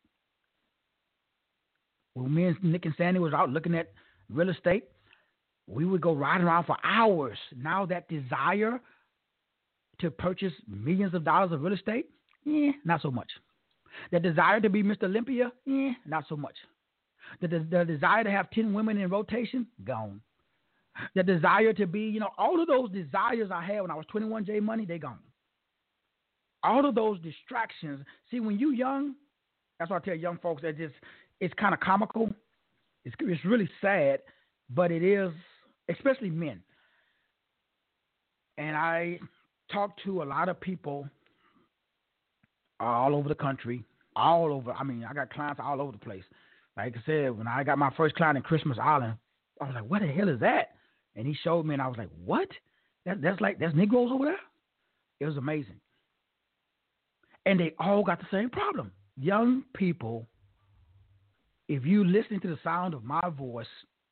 When me and Nick and Sandy was out looking at real estate, we would go riding around for hours. Now that desire to purchase millions of dollars of real estate, not so much. That desire to be Mr. Olympia, not so much. The desire to have 10 women in rotation, gone. The desire to be, all of those desires I had when I was 21 J Money, they gone. All of those distractions. See, when you young, that's why I tell young folks that it's kind of comical. It's really sad, but it is, especially men. And I talk to a lot of people all over the country, all over. I mean, I got clients all over the place. Like I said, when I got my first client in Christmas Island, I was like, what the hell is that? And he showed me, and I was like, what? That's Negroes over there? It was amazing. And they all got the same problem. Young people, if you listen to the sound of my voice,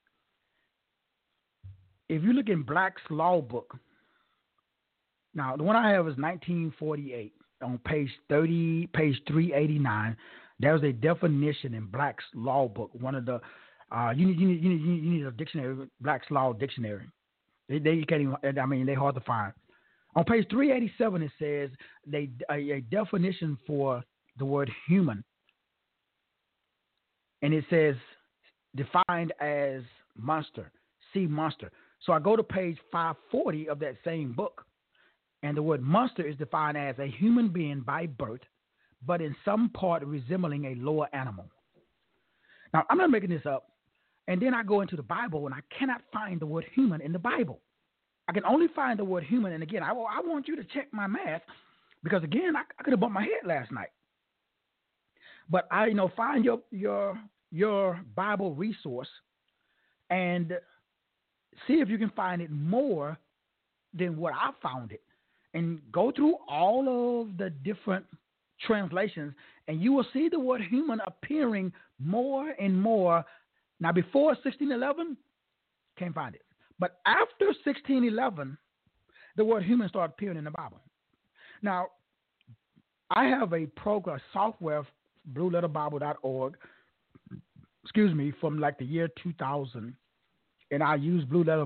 if you look in Black's Law Book, now the one I have is 1948 on page 389. There's a definition in Black's Law Book, one of the you need a dictionary, Black's Law Dictionary. They can't even, they're hard to find. On page 387, it says a definition for the word human. And it says defined as monster, sea monster. So I go to page 540 of that same book, and the word monster is defined as a human being by birth, but in some part resembling a lower animal. Now, I'm not making this up. And then I go into the Bible, and I cannot find the word human in the Bible. I can only find the word human. And again, I want you to check my math because, again, I could have bumped my head last night. But find your Bible resource and see if you can find it more than what I found it. And go through all of the different translations, and you will see the word human appearing more and more. Now, before 1611, can't find it. But after 1611, the word human started appearing in the Bible. Now, I have a program, software, blueletterbible.org, from like the year 2000, and I use Blue Letter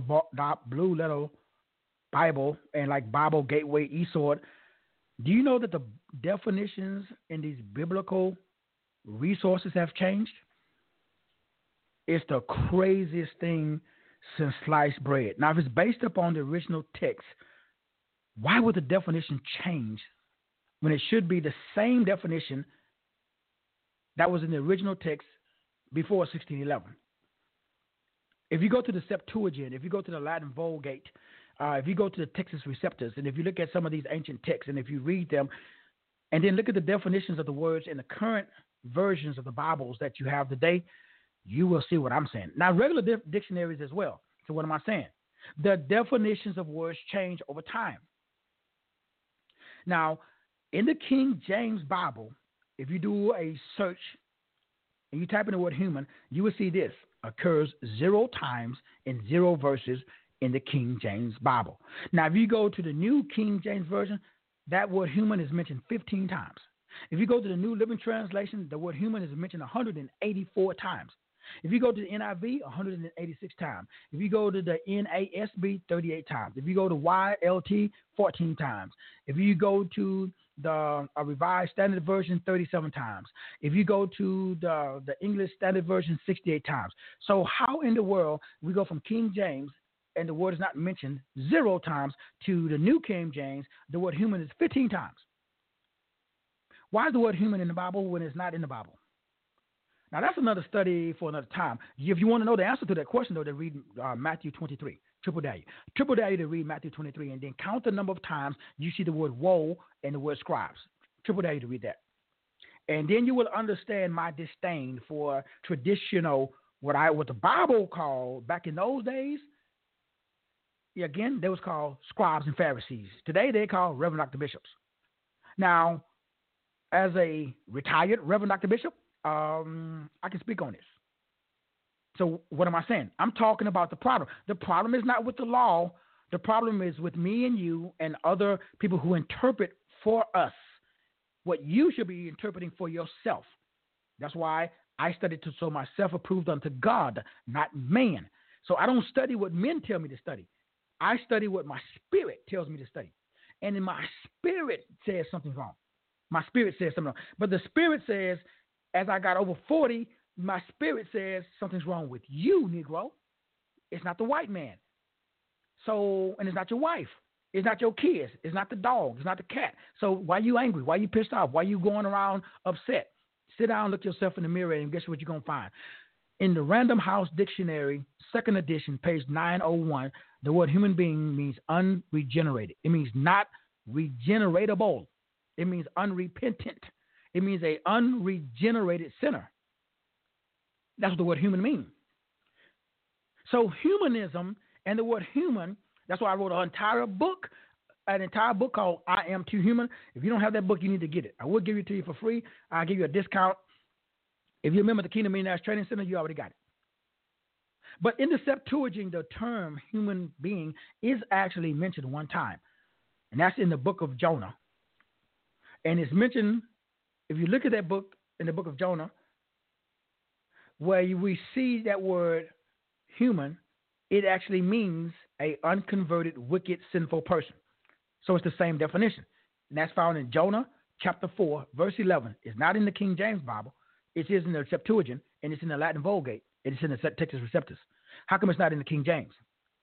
Bible and like Bible Gateway, eSword. Do you know that the definitions in these biblical resources have changed? It's the craziest thing since sliced bread. Now, if it's based upon the original text, why would the definition change when it should be the same definition that was in the original text before 1611? If you go to the Septuagint, if you go to the Latin Vulgate, if you go to the Textus Receptus, and if you look at some of these ancient texts, and if you read them, and then look at the definitions of the words in the current versions of the Bibles that you have today, you will see what I'm saying. Now, regular dictionaries as well. So what am I saying? The definitions of words change over time. Now, in the King James Bible, if you do a search and you type in the word human, you will see this occurs 0 times in 0 verses in the King James Bible. Now, if you go to the New King James Version, that word human is mentioned 15 times. If you go to the New Living Translation, the word human is mentioned 184 times. If you go to the NIV, 186 times. If you go to the NASB, 38 times. If you go to YLT, 14 times. If you go to the Revised Standard Version, 37 times. If you go to the English Standard Version, 68 times. So how in the world we go from King James and the word is not mentioned 0 times to the New King James, the word human is 15 times? Why is the word human in the Bible when it's not in the Bible? Now, that's another study for another time. If you want to know the answer to that question, though, then read Matthew 23, triple value. Triple value to read Matthew 23, and then count the number of times you see the word woe and the word scribes. Triple value to read that. And then you will understand my disdain for traditional, what the Bible called, back in those days, again, they was called scribes and Pharisees. Today, they call Reverend Dr. Bishops. Now, as a retired Reverend Dr. Bishop, I can speak on this. So what am I saying? I'm talking about the problem. The problem is not with the law. The problem is with me and you and other people who interpret for us what you should be interpreting for yourself. That's why I study to show myself approved unto God, not man. So I don't study what men tell me to study. I study what my spirit tells me to study. And then my spirit says something's wrong. My spirit says something wrong. But the spirit says, as I got over 40, my spirit says something's wrong with you, Negro. It's not the white man. So, and it's not your wife. It's not your kids. It's not the dog. It's not the cat. So why you angry? Why you pissed off? Why you going around upset? Sit down, look yourself in the mirror, and guess what you're going to find? In the Random House Dictionary, 2nd edition, page 901, the word human being means unregenerated. It means not regeneratable. It means unrepentant. It means a unregenerated sinner. That's what the word human means. So humanism and the word human, that's why I wrote an entire book called I Am Too Human. If you don't have that book, you need to get it. I will give it to you for free. I'll give you a discount. If you remember the Kingdom Millionaires Training Center, you already got it. But in the Septuagint, the term human being is actually mentioned one time, and that's in the book of Jonah. And it's mentioned, if you look at that book, in the book of Jonah, where we see that word human, it actually means a unconverted, wicked, sinful person. So it's the same definition. And that's found in Jonah chapter 4, verse 11. It's not in the King James Bible. It is in the Septuagint, and it's in the Latin Vulgate, and it's in the Textus Receptus. How come it's not in the King James?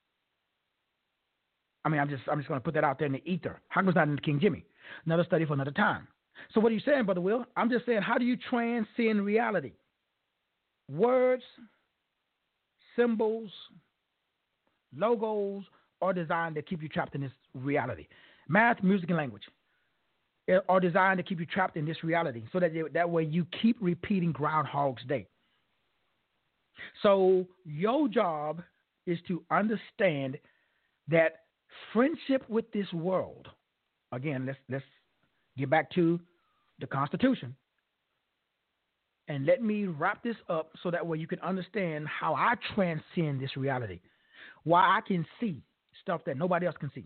I mean, I'm just going to put that out there in the ether. How come it's not in the King Jimmy? Another study for another time. So what are you saying, Brother Will? I'm just saying, how do you transcend reality? Words, symbols, logos are designed to keep you trapped in this reality. Math, music, and language are designed to keep you trapped in this reality so that way you keep repeating Groundhog's Day. So your job is to understand that friendship with this world. Again, let's get back to the Constitution. And let me wrap this up so that way you can understand how I transcend this reality. Why I can see stuff that nobody else can see.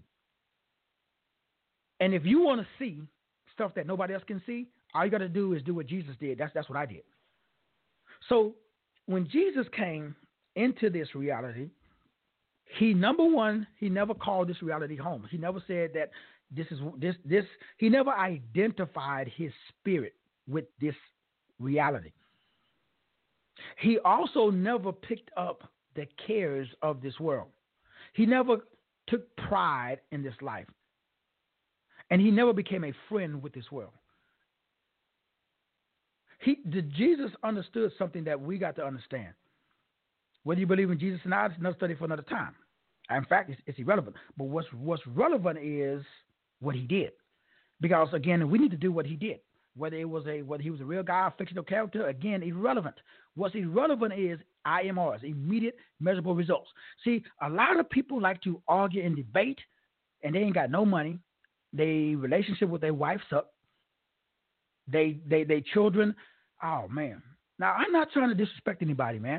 And if you want to see stuff that nobody else can see, all you got to do is do what Jesus did. That's what I did. So when Jesus came into this reality, he, number one, he never called this reality home. He never said that this. He never identified his spirit with this reality. He also never picked up the cares of this world. He never took pride in this life. And he never became a friend with this world. Jesus understood something that we got to understand. Whether you believe in Jesus or not, it's another study for another time. In fact, it's irrelevant. But what's relevant is what he did. Because, again, we need to do what he did. Whether he was a real guy, a fictional character, again, irrelevant. What's irrelevant is IMRs, immediate measurable results. See, a lot of people like to argue and debate, and they ain't got no money. Their relationship with their wife suck. They children, oh man. Now, I'm not trying to disrespect anybody, man.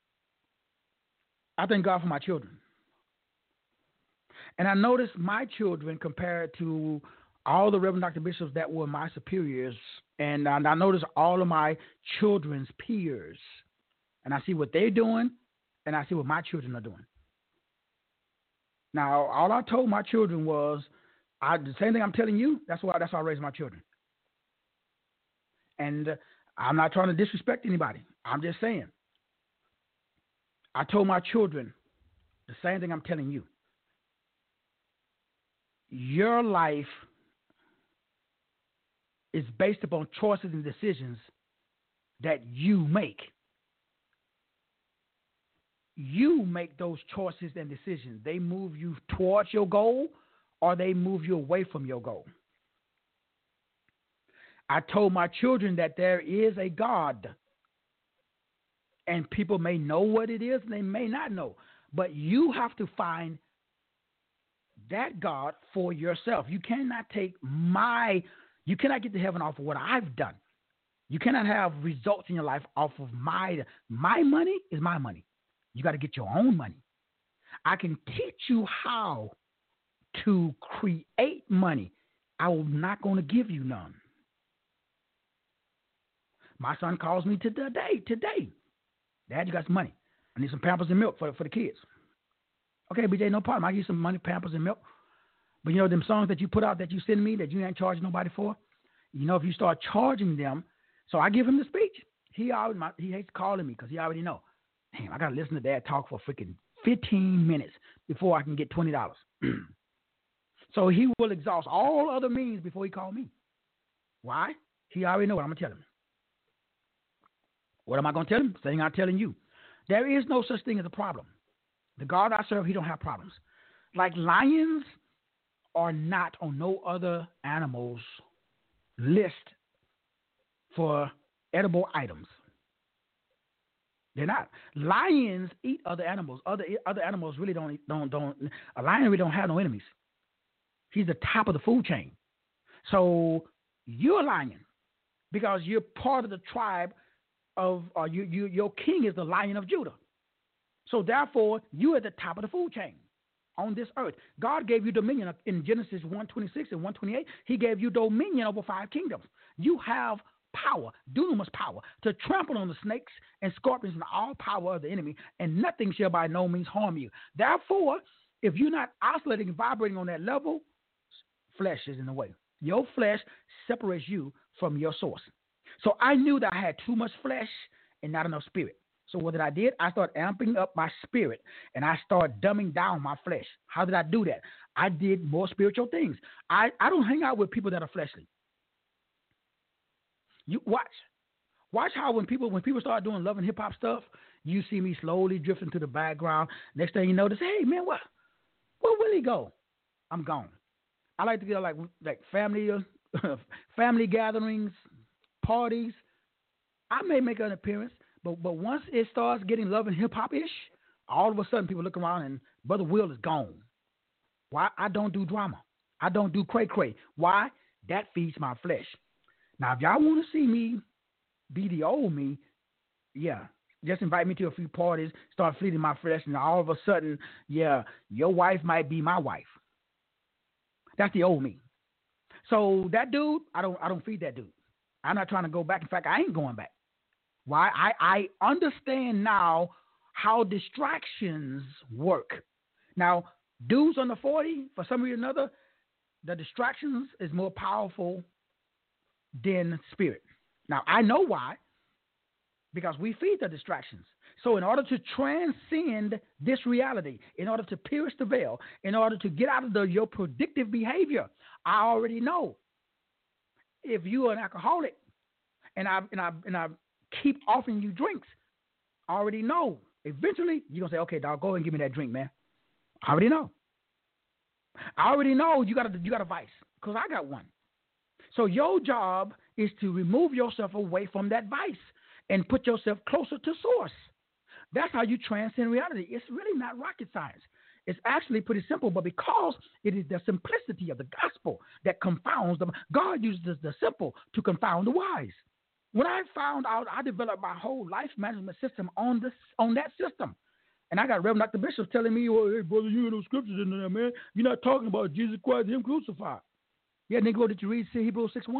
I thank God for my children. And I noticed my children compared to all the Reverend Dr. Bishops that were my superiors, and I noticed all of my children's peers. And I see what they're doing, and I see what my children are doing. Now, all I told my children was, the same thing I'm telling you, that's why I raised my children. And I'm not trying to disrespect anybody. I'm just saying. I told my children the same thing I'm telling you. Your life is based upon choices and decisions that you make. You make those choices and decisions. They move you towards your goal or they move you away from your goal. I told my children that there is a God, and people may know what it is and they may not know, but you have to find that God for yourself. You cannot you cannot get to heaven off of what I've done. You cannot have results in your life off of my money is my money. You got to get your own money. I can teach you how to create money. I'm not going to give you none. My son calls me today. Dad, you got some money. I need some Pampers and milk for the kids. Okay, BJ, no problem. I give you some money, Pampers and milk. But you know them songs that you put out that you send me that you ain't charging nobody for? You know, if you start charging them, so I give him the speech. He hates calling me because he already know. Damn, I got to listen to Dad talk for freaking 15 minutes before I can get $20. So he will exhaust all other means before he call me. Why? He already know what I'm going to tell him. What am I going to tell him? Same thing I'm telling you. There is no such thing as a problem. The God I serve, he don't have problems. Like lions are not on no other animals list for edible items. They're not. Lions eat other animals. Other animals really don't. A lion really don't have no enemies. He's the top of the food chain. So you're a lion because you're part of the tribe of. Your king is the Lion of Judah. So therefore, you are at the top of the food chain on this earth. God gave you dominion in Genesis 1:26 and 1:28. He gave you dominion over 5 kingdoms. You have power, dunamis power, to trample on the snakes and scorpions and all power of the enemy, and nothing shall by no means harm you. Therefore, if you're not oscillating and vibrating on that level, flesh is in the way. Your flesh separates you from your source. So I knew that I had too much flesh and not enough spirit. So what did? I started amping up my spirit, and I started dumbing down my flesh. How did I do that? I did more spiritual things. I don't hang out with people that are fleshly. You watch how when people start doing love and hip hop stuff, you see me slowly drifting to the background. Next thing you know, they say, "Hey man, where will he go?" I'm gone. I like to get like family gatherings, parties. I may make an appearance, But once it starts getting love and hip hop ish, all of a sudden people look around and Brother Will is gone. Why? I don't do drama. I don't do cray cray. Why? That feeds my flesh. Now, if y'all want to see me be the old me, yeah, just invite me to a few parties, start feeding my flesh, and all of a sudden, yeah, your wife might be my wife. That's the old me. So that dude, I don't feed that dude. I'm not trying to go back. In fact, I ain't going back. Why? I understand now how distractions work. Now, dudes under 40, for some reason or another, the distractions is more powerful than spirit. Now, I know why. Because we feed the distractions. So in order to transcend this reality, in order to pierce the veil, in order to get out of your predictive behavior, I already know if you are an alcoholic and I keep offering you drinks, I already know eventually you're gonna say, okay, dog, go and give me that drink, man. I already know. I already know you got a vice because I got one. So your job is to remove yourself away from that vice and put yourself closer to source. That's how you transcend reality. It's really not rocket science. It's actually pretty simple, but because it is the simplicity of the gospel that confounds them, God uses the simple to confound the wise. When I found out, I developed my whole life management system on that system. And I got Reverend Dr. Bishop telling me, well, hey, brother, you ain't no scriptures in there, man. You're not talking about Jesus Christ, him crucified. Yeah, Negro, did you read Hebrews 6:1?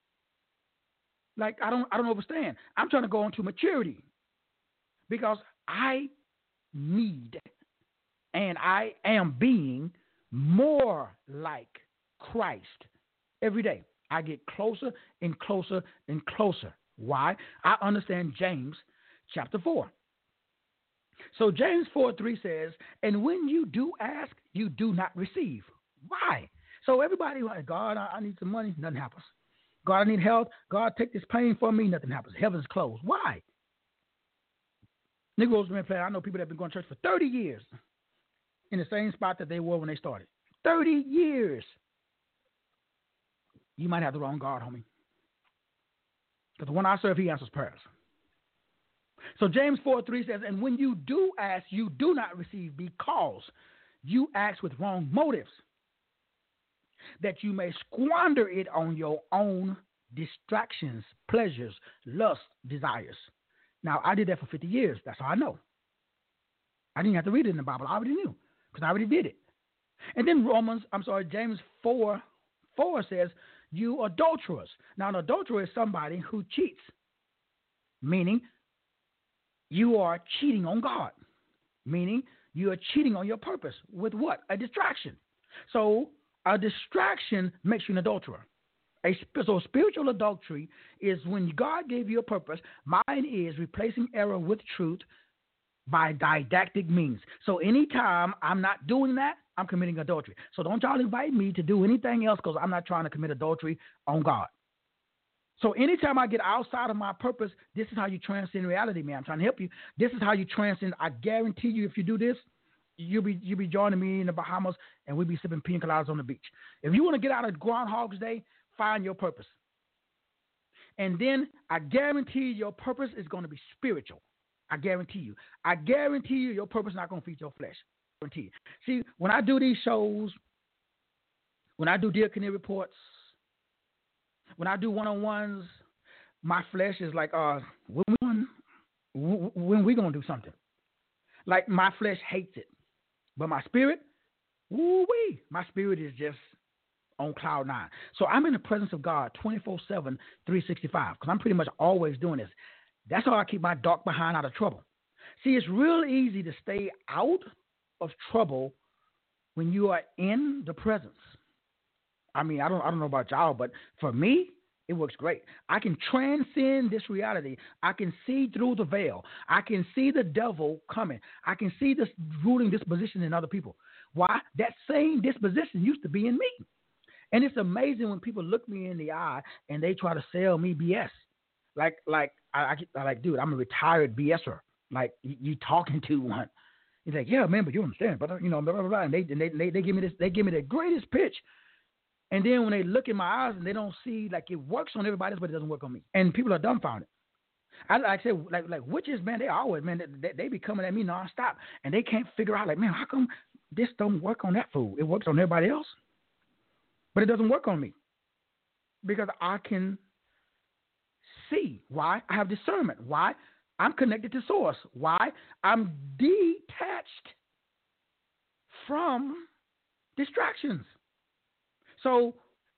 Like, I don't understand. I'm trying to go into maturity because I need and I am being more like Christ every day. I get closer and closer and closer. Why? I understand James chapter 4. So James 4:3 says, and when you do ask, you do not receive. Why? So everybody, God, I need some money. Nothing happens. God, I need health. God, take this pain from me. Nothing happens. Heaven's closed. Why? Negroes been playing. I know people that have been going to church for 30 years in the same spot that they were when they started. 30 years. You might have the wrong God, homie. Because the one I serve, he answers prayers. So James 4:3 says, and when you do ask, you do not receive because you ask with wrong motives, that you may squander it on your own distractions, pleasures, lust, desires. Now, I did that for 50 years. That's how I know. I didn't have to read it in the Bible. I already knew because I already did it. And then James 4:4 says, you adulterers. Now, an adulterer is somebody who cheats, meaning you are cheating on God, meaning you are cheating on your purpose with what? A distraction. So a distraction makes you an adulterer. So spiritual adultery is when God gave you a purpose. Mine is replacing error with truth by didactic means. So anytime I'm not doing that, I'm committing adultery. So don't y'all invite me to do anything else because I'm not trying to commit adultery on God. So anytime I get outside of my purpose, this is how you transcend reality, man. I'm trying to help you. This is how you transcend. I guarantee you, if you do this, you'll be joining me in the Bahamas, and we'll be sipping pina coladas on the beach. If you want to get out of Groundhog's Day, find your purpose. And then I guarantee your purpose is going to be spiritual. I guarantee you. I guarantee you your purpose is not going to feed your flesh. I guarantee you. See, when I do these shows, when I do Dear Connect reports, when I do one-on-ones, my flesh is like, when we going to do something? Like, my flesh hates it. But my spirit, woo-wee, my spirit is just on cloud nine. So I'm in the presence of God 24/7, 365, because I'm pretty much always doing this. That's how I keep my dark behind out of trouble. See, it's real easy to stay out of trouble when you are in the presence. I mean, I don't know about y'all, but for me, it works great. I can transcend this reality. I can see through the veil. I can see the devil coming. I can see this ruling disposition in other people. Why? That same disposition used to be in me. And it's amazing when people look me in the eye and they try to sell me BS. Like, dude, I'm a retired BSer. Like, you talking to one. He's like, yeah, man, but you understand, but blah, blah, blah. And they give me this. They give me the greatest pitch. And then when they look in my eyes and they don't see, like, it works on everybody else, but it doesn't work on me. And people are dumbfounded. I like I said, like witches, man, they always, man, they be coming at me nonstop, and they can't figure out, like, man, how come this don't work on that food? It works on everybody else, but it doesn't work on me because I can see why. I have discernment. Why? I'm connected to source. Why? I'm detached from distractions. So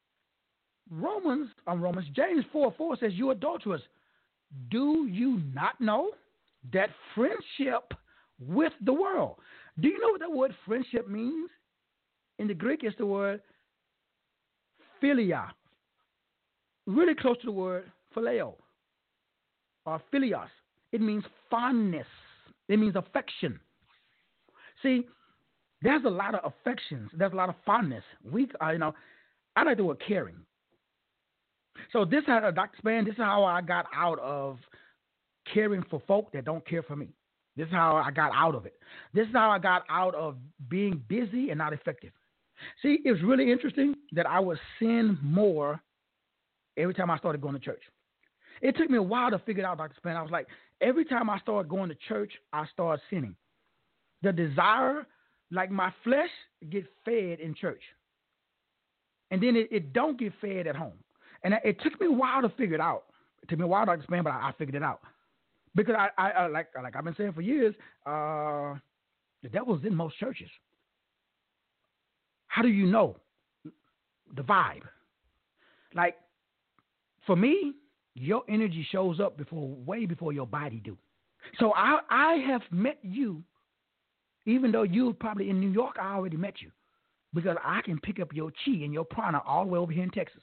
James 4:4 says, you adulterers, do you not know that friendship with the world? Do you know what that word friendship means? In the Greek, it's the word philia, really close to the word phileo or philios. It means fondness. It means affection. See, there's a lot of affections. There's a lot of fondness. I like the word caring. So this, Dr. Span, this is how I got out of caring for folk that don't care for me. This is how I got out of it. This is how I got out of being busy and not effective. See, it was really interesting that I would sin more every time I started going to church. It took me a while to figure it out, Dr. Span. I was like, every time I started going to church, I started sinning. The desire, like my flesh, get fed in church. And then it don't get fed at home. And it took me a while to figure it out. It took me a while to understand, but I figured it out. Because I like I've been saying for years, the devil's in most churches. How do you know? The vibe. Like, for me, your energy shows up way before your body do. So I have met you, even though you're probably in New York, I already met you. Because I can pick up your chi and your prana all the way over here in Texas.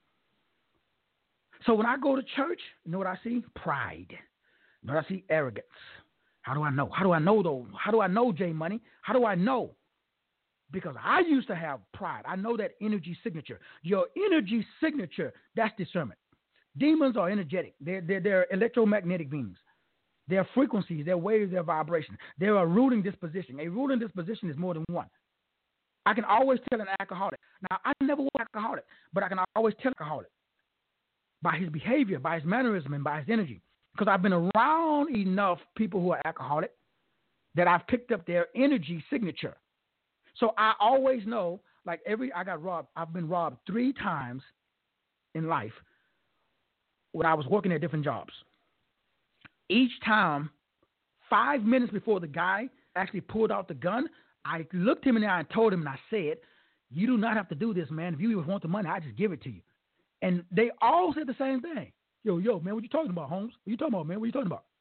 So when I go to church, you know what I see? Pride. You know what I see? Arrogance. How do I know? How do I know, though? How do I know, J Money? How do I know? Because I used to have pride. I know that energy signature. Your energy signature, that's discernment. Demons are energetic. They're electromagnetic beings. They're frequencies, they're waves, they're vibrations. They're a ruling disposition. A ruling disposition is more than one. I can always tell an alcoholic. Now, I never was an alcoholic, but I can always tell an alcoholic by his behavior, by his mannerism, and by his energy. Because I've been around enough people who are alcoholic that I've picked up their energy signature. So I always know, like I got robbed. I've been robbed 3 times in life when I was working at different jobs. Each time, 5 minutes before the guy actually pulled out the gun, I looked him in the eye and told him, and I said, you do not have to do this, man. If you even want the money, I just give it to you. And they all said the same thing. Yo, man, what you talking about, Holmes? What you talking about, man? What you talking about?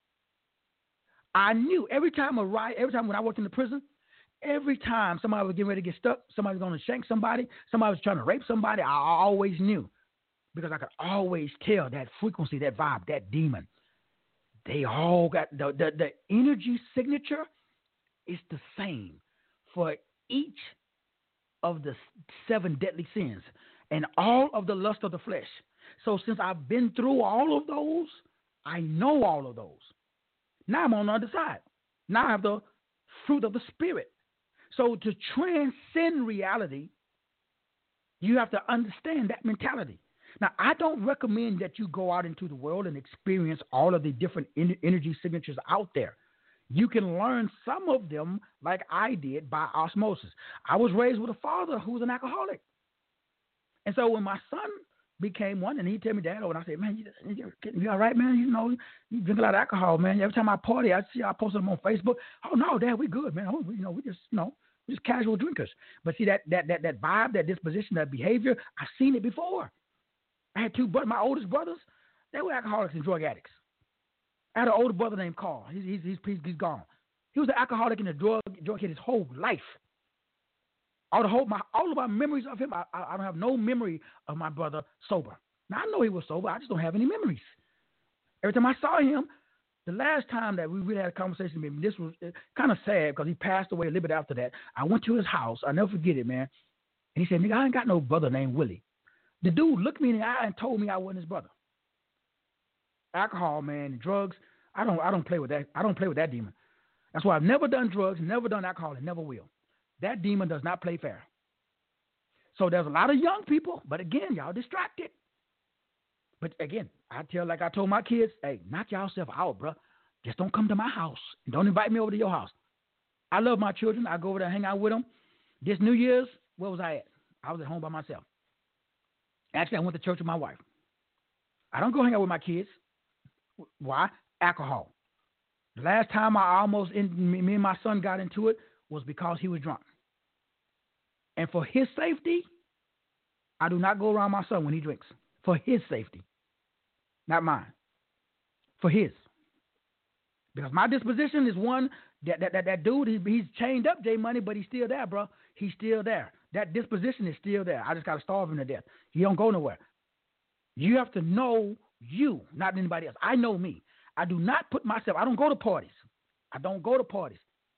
I knew every time when I worked in the prison, every time somebody was getting ready to get stuck, somebody was going to shank somebody, somebody was trying to rape somebody, I always knew. Because I could always tell that frequency, that vibe, that demon. They all got the energy signature is the same for each of the 7 deadly sins and all of the lust of the flesh. So since I've been through all of those, I know all of those. Now I'm on the other side. Now I have the fruit of the Spirit. So to transcend reality, you have to understand that mentality. Now, I don't recommend that you go out into the world and experience all of the different energy signatures out there. You can learn some of them like I did by osmosis. I was raised with a father who was an alcoholic. And so when my son became one, and he'd tell me, Dad, and I said, man, you all right, man? You drink a lot of alcohol, man. Every time I party, I post them on Facebook. Oh, no, Dad, we good, man. We just casual drinkers. But see, that vibe, that disposition, that behavior, I've seen it before. I had 2 brothers, my oldest brothers, they were alcoholics and drug addicts. I had an older brother named Carl. He's gone. He was an alcoholic and a drug kid his whole life. All of my memories of him, I don't have no memory of my brother sober. Now, I know he was sober. I just don't have any memories. Every time I saw him, the last time that we really had a conversation with him, this was kind of sad because he passed away a little bit after that. I went to his house. I'll never forget it, man. And he said, nigga, I ain't got no brother named Willie. The dude looked me in the eye and told me I wasn't his brother. Alcohol, man, drugs, I don't play with that. I don't play with that demon. That's why I've never done drugs, never done alcohol, and never will. That demon does not play fair. So there's a lot of young people, but again, y'all distracted. But again, like I told my kids, hey, knock yourself out, bro. Just don't come to my house. And don't invite me over to your house. I love my children. I go over there and hang out with them. This New Year's, where was I at? I was at home by myself. Actually, I went to church with my wife. I don't go hang out with my kids. Why? Alcohol. The last time me and my son got into it was because he was drunk. And for his safety, I do not go around my son when he drinks. For his safety. Not mine. For his. Because my disposition is one, that dude, he's chained up, J Money, but he's still there, bro. He's still there. That disposition is still there. I just got to starve him to death. He don't go nowhere. You have to know you, not anybody else. I know me. I do not put myself, I don't go to parties. I don't go to parties.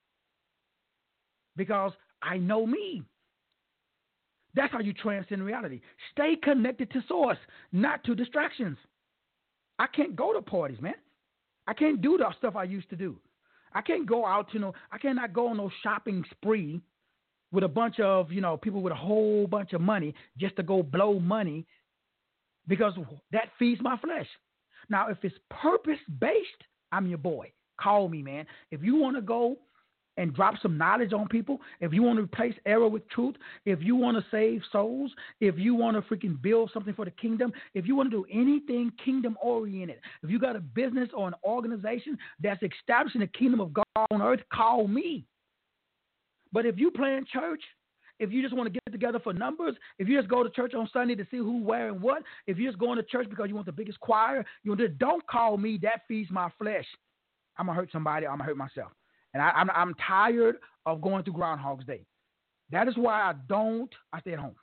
Because I know me. That's how you transcend reality. Stay connected to source, not to distractions. I can't go to parties, man. I can't do the stuff I used to do. I can't go out I cannot go on no shopping spree with a bunch of, people with a whole bunch of money just to go blow money, because that feeds my flesh. Now, if it's purpose-based, I'm your boy. Call me, man. If you want to go and drop some knowledge on people, if you want to replace error with truth, if you want to save souls, if you want to freaking build something for the kingdom, if you want to do anything kingdom-oriented, if you got a business or an organization that's establishing the kingdom of God on earth, call me. But if you play in church, if you just want to get together for numbers, if you just go to church on Sunday to see who, where, and what, if you're just going to church because you want the biggest choir, don't call me. That feeds my flesh. I'm going to hurt somebody. I'm going to hurt myself. And I'm tired of going through Groundhog's Day. That is why I stay at home.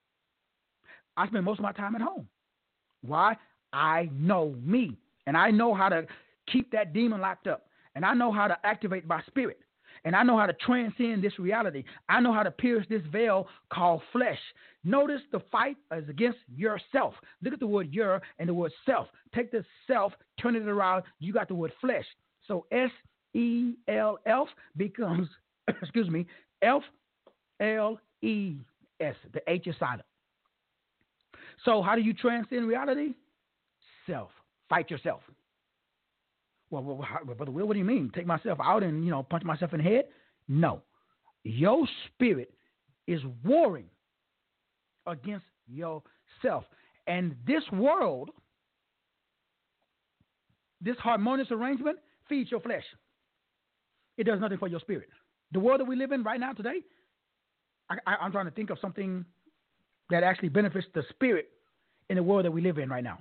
I spend most of my time at home. Why? I know me. And I know how to keep that demon locked up. And I know how to activate my spirit. And I know how to transcend this reality. I know how to pierce this veil called flesh. Notice the fight is against yourself. Look at the word your and the word self. Take the self, turn it around. You got the word flesh. So S-E-L-F becomes, F-L-E-S. The H is silent. So how do you transcend reality? Self. Fight yourself. Well, Brother Will, what do you mean? Take myself out and, punch myself in the head? No. Your spirit is warring against yourself. And this world, this harmonious arrangement, feeds your flesh. It does nothing for your spirit. The world that we live in right now today, I'm trying to think of something that actually benefits the spirit in the world that we live in right now.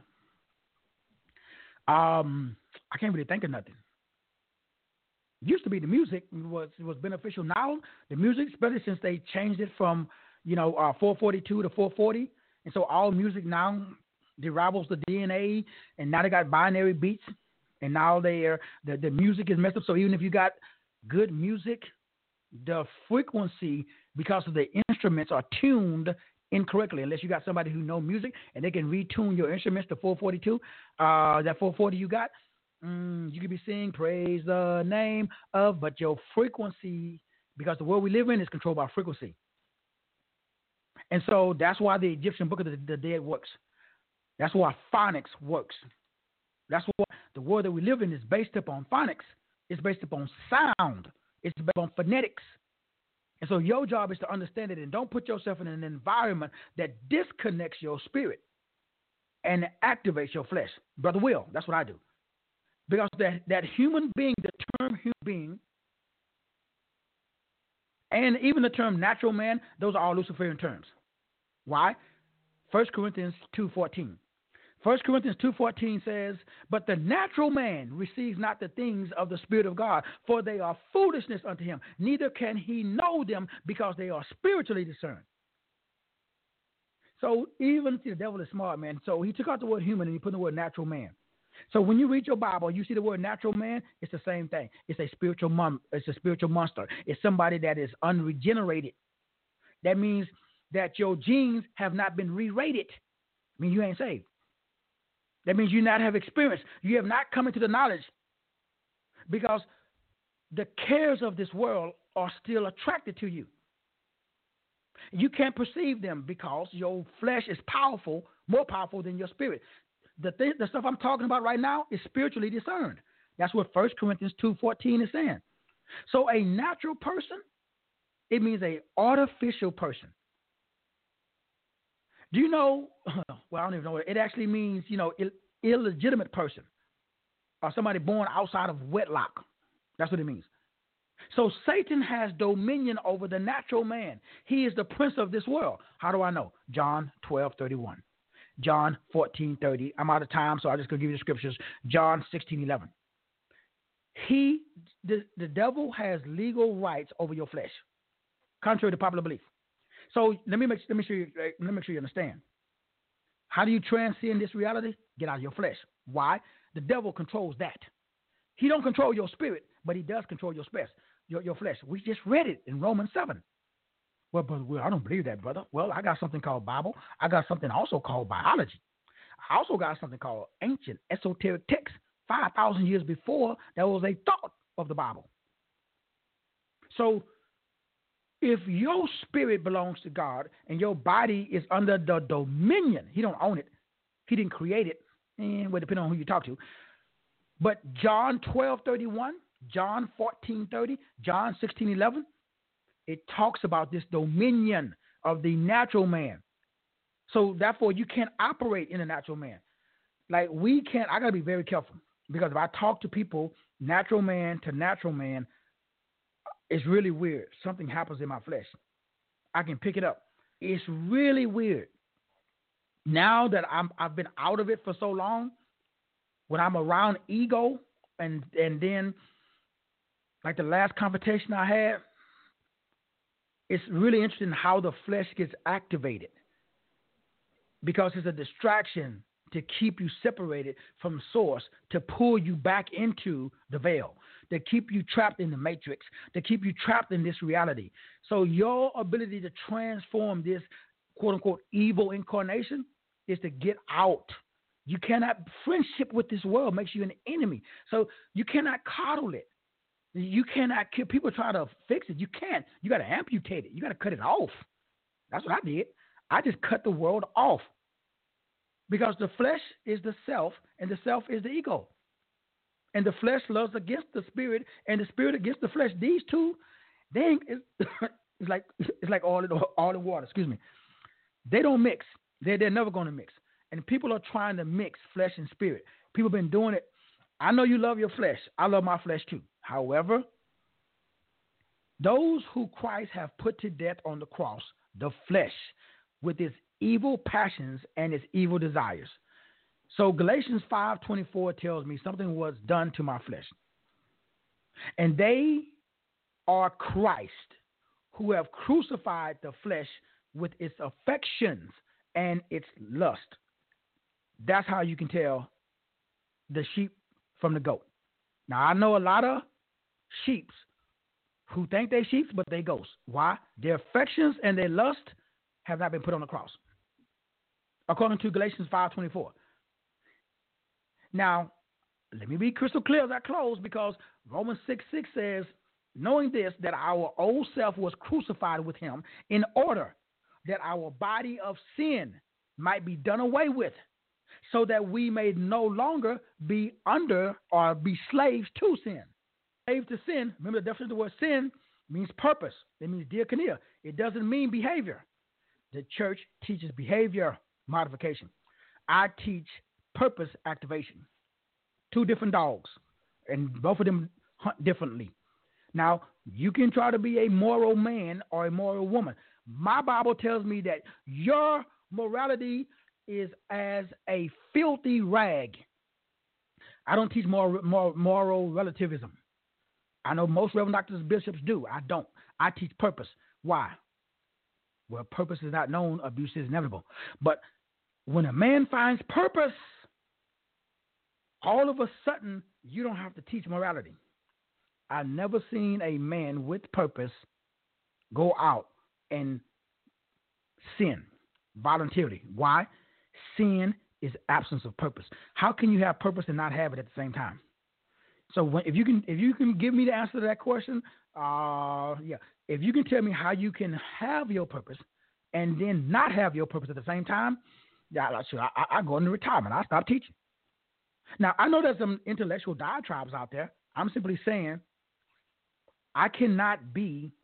I can't really think of nothing. Used to be the music was beneficial. Now the music, especially since they changed it from 442 to 440, and so all music now derivals the DNA, and now they got binary beats, and now the music is messed up. So even if you got good music, the frequency, because of the instruments, are tuned incorrectly, unless you got somebody who know music and they can retune your instruments to 442. That 440 you got, you could be singing praise the name of, but your frequency, because the world we live in is controlled by frequency. And so that's why the Egyptian Book of the Dead works. That's why phonics works. That's why the world that we live in is based upon phonics. It's based upon sound. It's based on phonetics. And so your job is to understand it, and don't put yourself in an environment that disconnects your spirit and activates your flesh. Brother Will, that's what I do. Because that human being, the term human being, and even the term natural man, those are all Luciferian terms. Why? 1 Corinthians 2:14. 1 Corinthians 2:14 says, but the natural man receives not the things of the Spirit of God, for they are foolishness unto him. Neither can he know them, because they are spiritually discerned. So even the devil is smart, man. So he took out the word human and he put the word natural man. So when you read your Bible, you see the word natural man, it's the same thing. It's a spiritual monster. It's somebody that is unregenerated. That means that your genes have not been re-rated. I mean, you ain't saved. That means you not have experience. You have not come into the knowledge, because the cares of this world are still attracted to you. You can't perceive them because your flesh is powerful, more powerful than your spirit. the stuff I'm talking about right now is spiritually discerned. That's what 1 Corinthians 2:14 is saying. So a natural person, it means a artificial person. Do you know, well, I don't even know, it actually means, illegitimate person or somebody born outside of wedlock. That's what it means. So Satan has dominion over the natural man. He is the prince of this world. How do I know? John 12:31. John 14:30. I'm out of time, so I'm just going to give you the scriptures. John 16:11. The devil has legal rights over your flesh, contrary to popular belief. So let me make sure you understand. How do you transcend this reality? Get out of your flesh. Why? The devil controls that. He don't control your spirit, but he does control your flesh. Your flesh. We just read it in Romans 7. Well, brother, I don't believe that, brother. Well, I got something called Bible. I got something also called biology. I also got something called ancient esoteric text. 5,000 years before, that was a thought of the Bible. So if your spirit belongs to God and your body is under the dominion, he don't own it. He didn't create it. And well, depending on who you talk to. But John 12:31, John 14:30, John 16:11, it talks about this dominion of the natural man. So therefore, you can't operate in a natural man. Like I got to be very careful. Because if I talk to people, natural man to natural man, it's really weird. Something happens in my flesh. I can pick it up. It's really weird. Now that I've been out of it for so long, when I'm around ego and then like the last confrontation I had, it's really interesting how the flesh gets activated because it's a distraction to keep you separated from source, to pull you back into the veil, to keep you trapped in the matrix, to keep you trapped in this reality. So your ability to transform this quote-unquote evil incarnation is to get out. You cannot, friendship with this world makes you an enemy. So you cannot coddle it. You cannot, people try to fix it. You can't. You got to amputate it. You got to cut it off. That's what I did. I just cut the world off. Because the flesh is the self, and the self is the ego. And the flesh loves against the spirit, and the spirit against the flesh. These two, it's like oil and water. Excuse me. They don't mix. They're never going to mix. And people are trying to mix flesh and spirit. People have been doing it. I know you love your flesh. I love my flesh too. However, those who Christ have put to death on the cross, the flesh, with its evil passions and its evil desires. So Galatians 5:24 tells me something was done to my flesh. And they are Christ, who have crucified the flesh with its affections and its lust. That's how you can tell the sheep from the goat. Now, I know a lot of sheeps who think they're sheep, but they ghosts. Why? Their affections and their lust have not been put on the cross, according to Galatians 5:24. Now, let me be crystal clear as I close, because Romans 6:6 says, knowing this, that our old self was crucified with him in order that our body of sin might be done away with, so that we may no longer be under or be slaves to sin. Slave to sin, remember the definition of the word sin means purpose. It means diakonia. It doesn't mean behavior. The church teaches behavior modification. I teach purpose activation. Two different dogs, and both of them hunt differently. Now, you can try to be a moral man or a moral woman. My Bible tells me that your morality is as a filthy rag. I don't teach moral relativism. I know most reverend doctors and bishops do. I don't. I teach purpose. Why? Well, purpose is not known, abuse is inevitable. But when a man finds purpose, all of a sudden, you don't have to teach morality. I've never seen a man with purpose go out and sin voluntarily. Why? Sin is absence of purpose. How can you have purpose and not have it at the same time? So if you can give me the answer to that question, if you can tell me how you can have your purpose and then not have your purpose at the same time, Yeah, I go into retirement. I stop teaching. Now, I know there's some intellectual diatribes out there. I'm simply saying I cannot be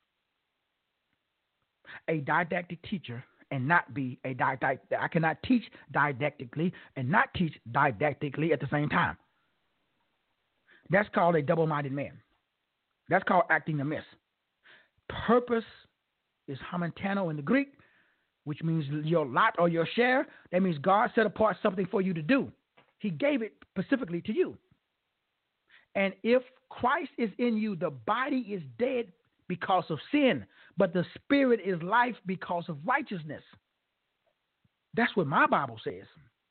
a didactic teacher and not be a didactic. I cannot teach didactically and not teach didactically at the same time. That's called a double-minded man. That's called acting amiss. Purpose is hamentano in the Greek, which means your lot or your share. That means God set apart something for you to do. He gave it specifically to you. And if Christ is in you, the body is dead because of sin, but the spirit is life because of righteousness. That's what my Bible says.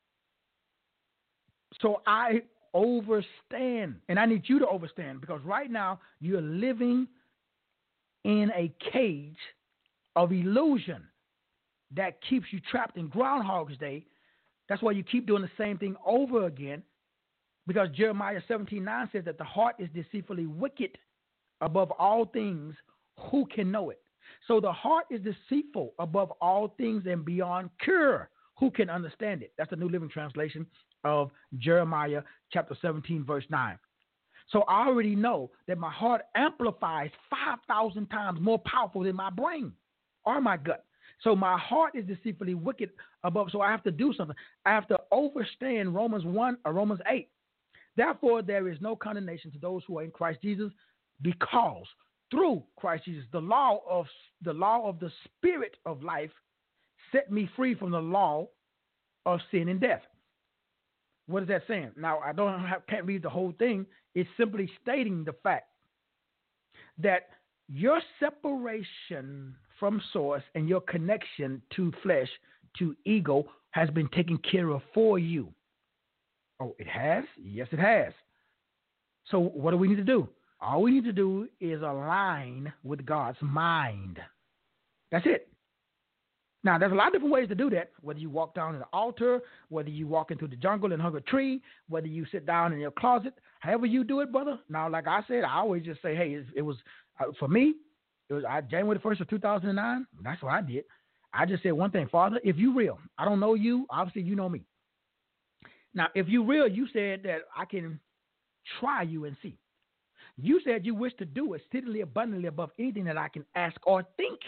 So I overstand, and I need you to overstand, because right now you're living in a cage of illusion that keeps you trapped in Groundhog's Day. That's why you keep doing the same thing over again, because Jeremiah 17:9 says that the heart is deceitfully wicked above all things. Who can know it? So the heart is deceitful above all things and beyond cure. Who can understand it? That's the New Living Translation of Jeremiah chapter 17, verse 9. So I already know that my heart amplifies 5,000 times more powerful than my brain or my gut. So my heart is deceitfully wicked above. So I have to do something. I have to overstand Romans 1 or Romans 8. Therefore, there is no condemnation to those who are in Christ Jesus, because through Christ Jesus, the law of the Spirit of life set me free from the law of sin and death. What is that saying? Now, I can't read the whole thing. It's simply stating the fact that your separation from source and your connection to flesh, to ego, has been taken care of for you. Oh, it has? Yes, it has. So what do we need to do? All we need to do is align with God's mind. That's it. Now, there's a lot of different ways to do that, whether you walk down to the altar, whether you walk into the jungle and hug a tree, whether you sit down in your closet, however you do it, brother. Now, like I said, I always just say, hey, it was, for me, it was January 1st of 2009. That's what I did. I just said one thing, Father, if you real, I don't know you, obviously you know me. Now, if you real, you said that I can try you and see. You said you wish to do exceedingly abundantly above anything that I can ask or think.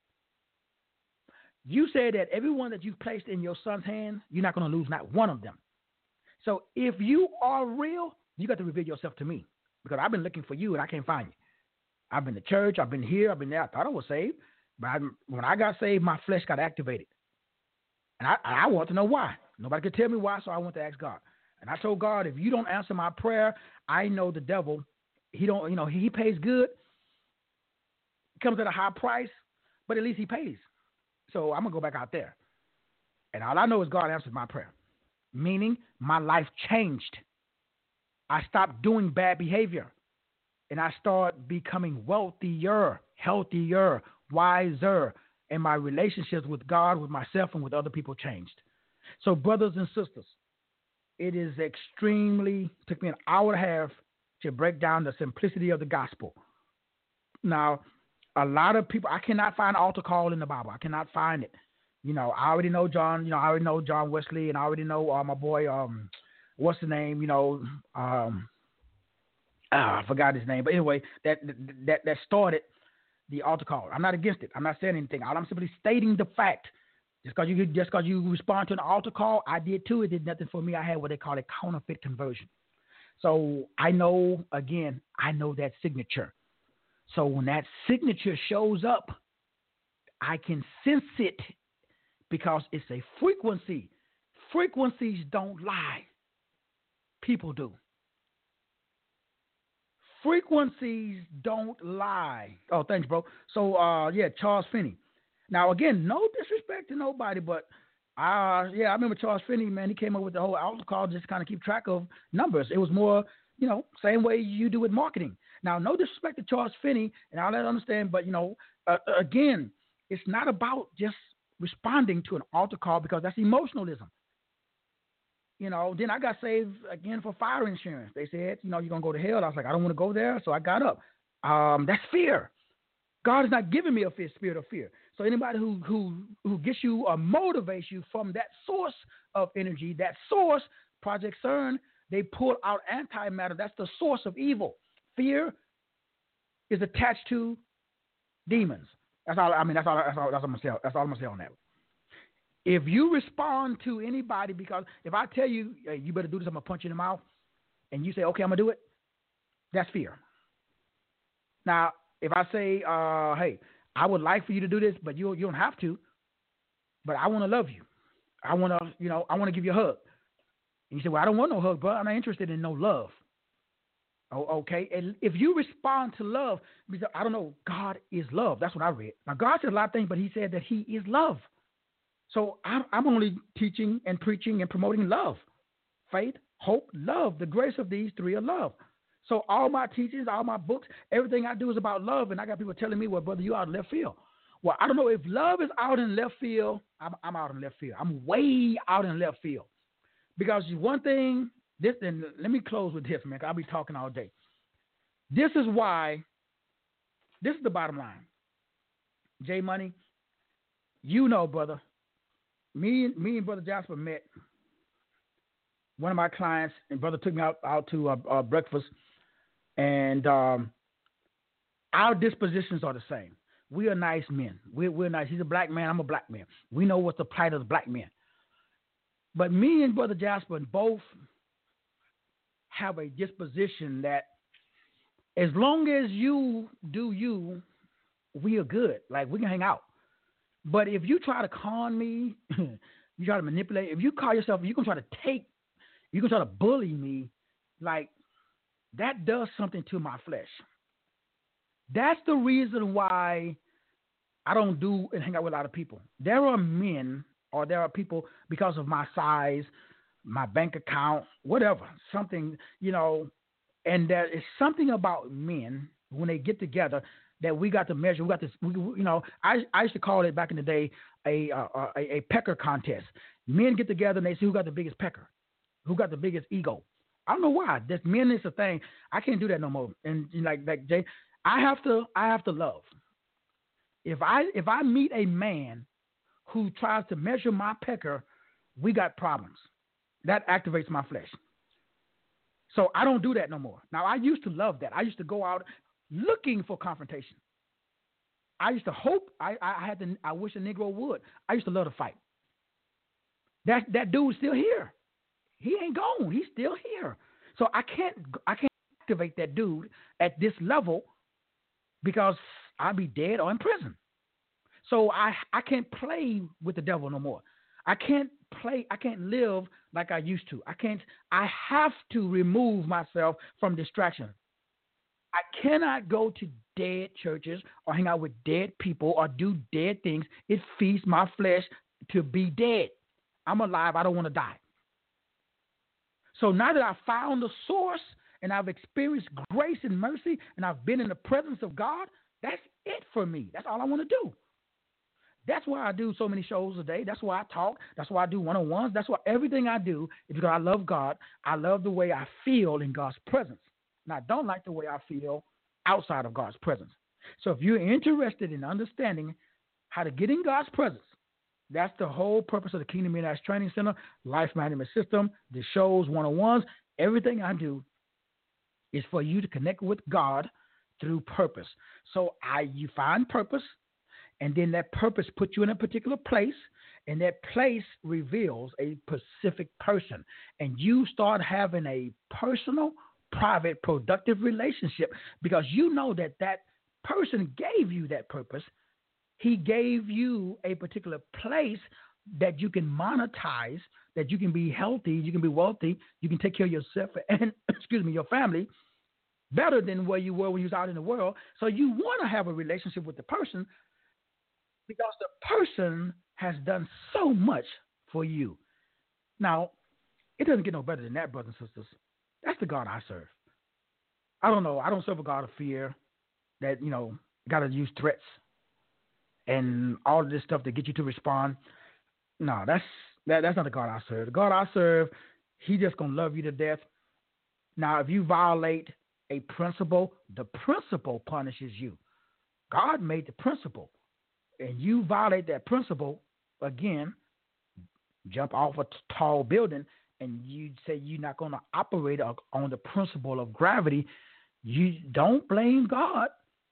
You said that everyone that you've placed in your son's hand, you're not going to lose not one of them. So if you are real, you got to reveal yourself to me, because I've been looking for you and I can't find you. I've been to church, I've been here, I've been there. I thought I was saved, but when I got saved, my flesh got activated. And I want to know why. Nobody could tell me why, so I went to ask God. And I told God, if you don't answer my prayer, I know the devil, he pays good, comes at a high price, but at least he pays. So I'm going to go back out there. And all I know is God answered my prayer, meaning my life changed. I stopped doing bad behavior, and I started becoming wealthier, healthier, wiser, and my relationships with God, with myself, and with other people changed. So brothers and sisters, it is took me an hour and a half to break down the simplicity of the gospel. Now, a lot of people, I cannot find altar call in the Bible. I cannot find it. I already know John, I already know John Wesley, and I already know my boy, what's the name, I forgot his name. But anyway, that started the altar call. I'm not against it. I'm not saying anything. I'm simply stating the fact. Just because you respond to an altar call, I did too. It did nothing for me. I had what they call a counterfeit conversion. So I know that signature. So when that signature shows up, I can sense it because it's a frequency. Frequencies don't lie. People do. Frequencies don't lie. Oh, thanks, bro. So, Charles Finney. Now, again, no disrespect to nobody, but I remember Charles Finney, man. He came up with the whole altar call just to kind of keep track of numbers. It was more, same way you do with marketing. Now, no disrespect to Charles Finney, and I'll let him understand, but, again, it's not about just responding to an altar call, because that's emotionalism. Then I got saved again for fire insurance. They said, you're going to go to hell. I was like, I don't want to go there, so I got up. That's fear. God is not giving me a spirit of fear. So anybody who gets you or motivates you from that source, of energy, that source, Project CERN, they pull out antimatter. That's the source of evil. Fear is attached to demons. That's all. I mean, that's all I'm gonna say. That's all I'm gonna say on that. If you respond to anybody, because if I tell you, hey, you better do this, I'm gonna punch you in the mouth, and you say, okay, I'm gonna do it, that's fear. Now, if I say, hey, I would like for you to do this, but you don't have to, but I want to love you. I want to give you a hug. And you say, well, I don't want no hug, bro. I'm not interested in no love. Oh, okay. And if you respond to love, because I don't know, God is love. That's what I read. Now, God said a lot of things, but he said that he is love. So I'm only teaching and preaching and promoting love. Faith, hope, love. The grace of these three are love. So all my teachings, all my books, everything I do is about love. And I got people telling me, well, brother, you out in left field. Well, I don't know if love is out in left field. I'm out in left field. I'm way out in left field. Because one thing, and let me close with this, man, 'cause I'll be talking all day. This is the bottom line. J Money, you know, brother, me and Brother Jasper met. One of my clients, and brother took me out to breakfast, and our dispositions are the same. We are nice men. We're nice. He's a black man. I'm a black man. We know what's the plight of the black men. But me and Brother Jasper both have a disposition that as long as you do you, we are good. Like, we can hang out. But if you try to con me, you try to manipulate, if you call yourself, you can try to bully me, like, that does something to my flesh. That's the reason why I don't do and hang out with a lot of people. There are men, or there are people, because of my size, my bank account, whatever, something, and there is something about men when they get together that we got to measure. We got to, I used to call it back in the day a pecker contest. Men get together and they see who got the biggest pecker, who got the biggest ego. I don't know why. That men is a thing. I can't do that no more. And like Jay, I have to love. If I meet a man who tries to measure my pecker, we got problems. That activates my flesh. So I don't do that no more. Now, I used to love that. I used to go out looking for confrontation. I used to hope I wish a Negro would. I used to love to fight. That dude's still here. He ain't gone. He's still here. So I can't activate that dude at this level because I'll be dead or in prison. So I can't play with the devil no more. I can't live like I used to. I have to remove myself from distraction. I cannot go to dead churches or hang out with dead people or do dead things. It feeds my flesh to be dead. I'm alive. I don't want to die. So now that I've found the source and I've experienced grace and mercy and I've been in the presence of God, that's it for me. That's all I want to do. That's why I do so many shows a day. That's why I talk. That's why I do one-on-ones. That's why everything I do is because I love God. I love the way I feel in God's presence. And I don't like the way I feel outside of God's presence. So if you're interested in understanding how to get in God's presence, that's the whole purpose of the Kingdom Millionaires Training Center, Life Management System, the shows, one-on-ones. Everything I do is for you to connect with God through purpose. So you find purpose, and then that purpose puts you in a particular place, and that place reveals a specific person. And you start having a personal, private, productive relationship because you know that person gave you that purpose. He gave you a particular place that you can monetize, that you can be healthy, you can be wealthy, you can take care of yourself and, your family better than where you were when you was out in the world. So you want to have a relationship with the person because the person has done so much for you. Now, it doesn't get no better than that, brothers and sisters. That's the God I serve. I don't know. I don't serve a God of fear that, got to use threats and all of this stuff to get you to respond. No, that's not the God I serve. The God I serve, he just going to love you to death. Now, if you violate a principle, the principle punishes you. God made the principle, and you violate that principle, again, jump off a tall building and you say you're not going to operate on the principle of gravity, you don't blame God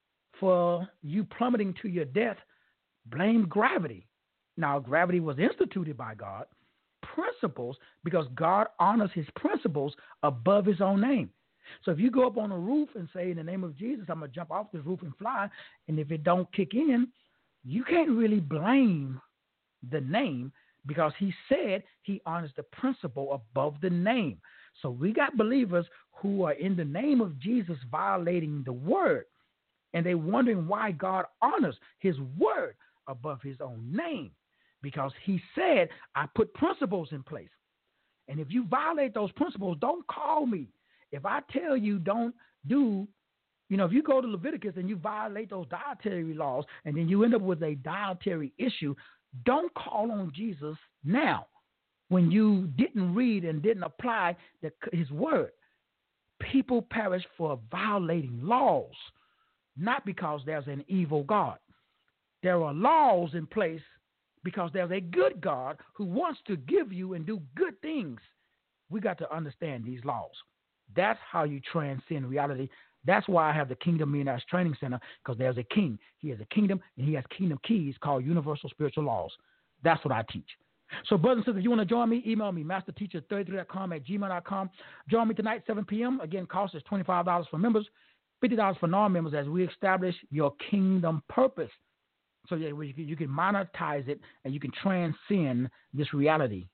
for you plummeting to your death. Blame gravity. Now, gravity was instituted by God. Principles, because God honors his principles above his own name. So if you go up on a roof and say, in the name of Jesus, I'm going to jump off this roof and fly, and if it don't kick in, you can't really blame the name, because he said he honors the principle above the name. So we got believers who are in the name of Jesus violating the word, and they're wondering why God honors his word above his own name, because he said, I put principles in place. And if you violate those principles, don't call me. If I tell you don't do, if you go to Leviticus and you violate those dietary laws and then you end up with a dietary issue, don't call on Jesus now when you didn't read and didn't apply his word. People perish for violating laws, not because there's an evil God. There are laws in place because there's a good God who wants to give you and do good things. We got to understand these laws. That's how you transcend reality. That's why I have the Kingdom Millionaires Training Center, because there's a king. He has a kingdom, and he has kingdom keys called universal spiritual laws. That's what I teach. So, brothers and sisters, if you want to join me, email me, masterteacher33.com@gmail.com. Join me tonight, 7 p.m. Again, cost is $25 for members, $50 for non-members, as we establish your kingdom purpose. So that you can monetize it and you can transcend this reality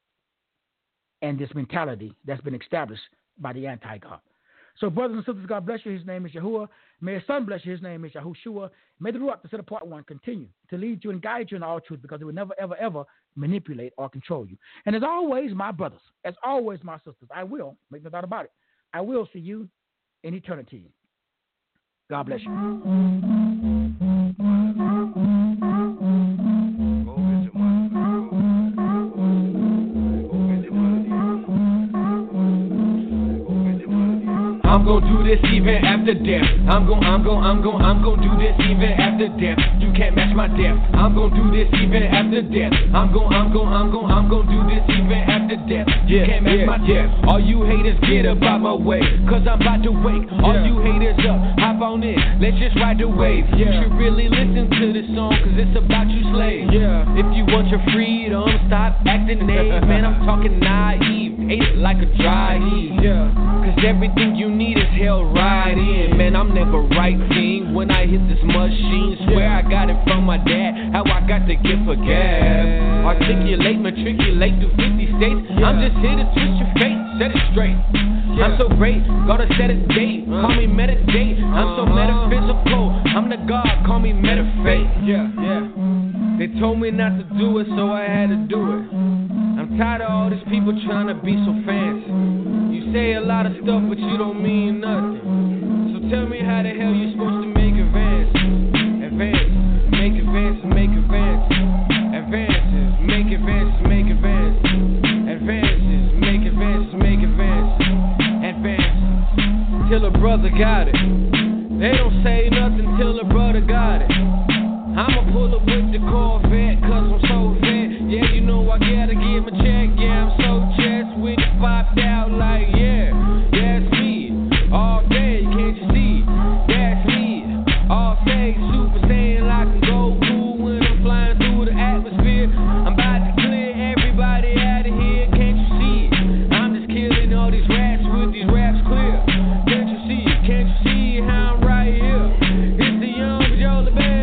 and this mentality that's been established by the anti-God. So, brothers and sisters, God bless you. His name is Yahuwah. May his son bless you. His name is Yahushua. May the Ruach, the set apart one, continue to lead you and guide you in all truth, because it will never, ever, ever manipulate or control you. And as always, my brothers, as always, my sisters, I will, make no doubt about it, I will see you in eternity. God bless you. I'm gon' do this even after death. I'm gon' do this even after death. You can't match my death. I'm gon' do this even after death. I'm gon' do this even after death. You can't match my death. All you haters get up out my way, cause I'm about to wake. All you haters up, hop on in, let's just ride the wave. You should really listen to this song, cause it's about you slaves. If you want your freedom, stop acting naive. Man, I'm talking naive, hate it like a dry heat. Cause everything you need is held right in. Man, I'm never right team when I hit this machine. Swear I got it from my dad, how I got the gift for gab. Articulate, matriculate through 50 states. I'm just here to twist your fate, set it straight. I'm so great, gotta set a date. Call me meditate, I'm so metaphysical. I'm the God, call me metafate. They told me not to do it, so I had to do it. I'm tired of all these people trying to be so fancy. You say a lot of stuff, but you don't mean nothing. So tell me how the hell you supposed to make advances. Make advances, make advances. Advances, make advances, make advances. Advances, make advances, make advances. Advances, till a brother got it. They don't say nothing till a brother got it. I'ma pull up with the Corvette, cause I'm so vet. Yeah, you know I gotta give my check. Yeah, I'm so chest with it popped out like, yeah, that's me. All day, can't you see? That's me. All day, super saiyan like a Goku when I'm flying through the atmosphere. I'm about to clear everybody out of here, can't you see it? I'm just killing all these rats with these raps clear. Can't you see it? Can't you see how I'm right here? It's the young Jola, baby.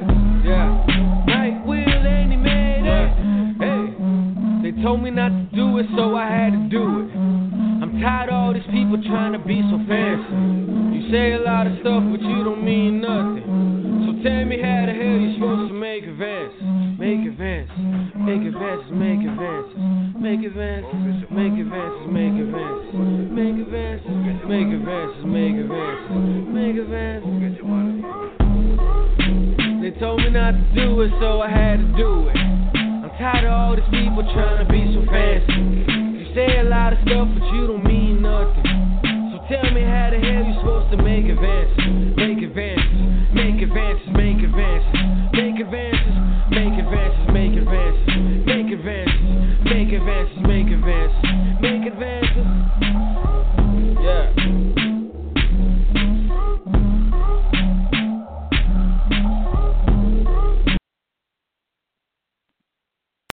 Told me not to do it, so I had to do it. I'm tired of all these people trying to be so fancy. You say a lot of stuff, but you don't mean nothing. So tell me how the hell you supposed to make advances. Make advances, make advances, make advances. Make advances, make advances, make advances. Make advances, make advances, make advances. Make advances. They told me not to do it, so I had to do it. Tired of all these people trying to be so fancy. You say a lot of stuff, but you don't mean nothing. So tell me how the hell you supposed to make advances. Make advances, make advances, make advances. Make advances, make advances, make advances. Make advances, make advances, make advances, make advances.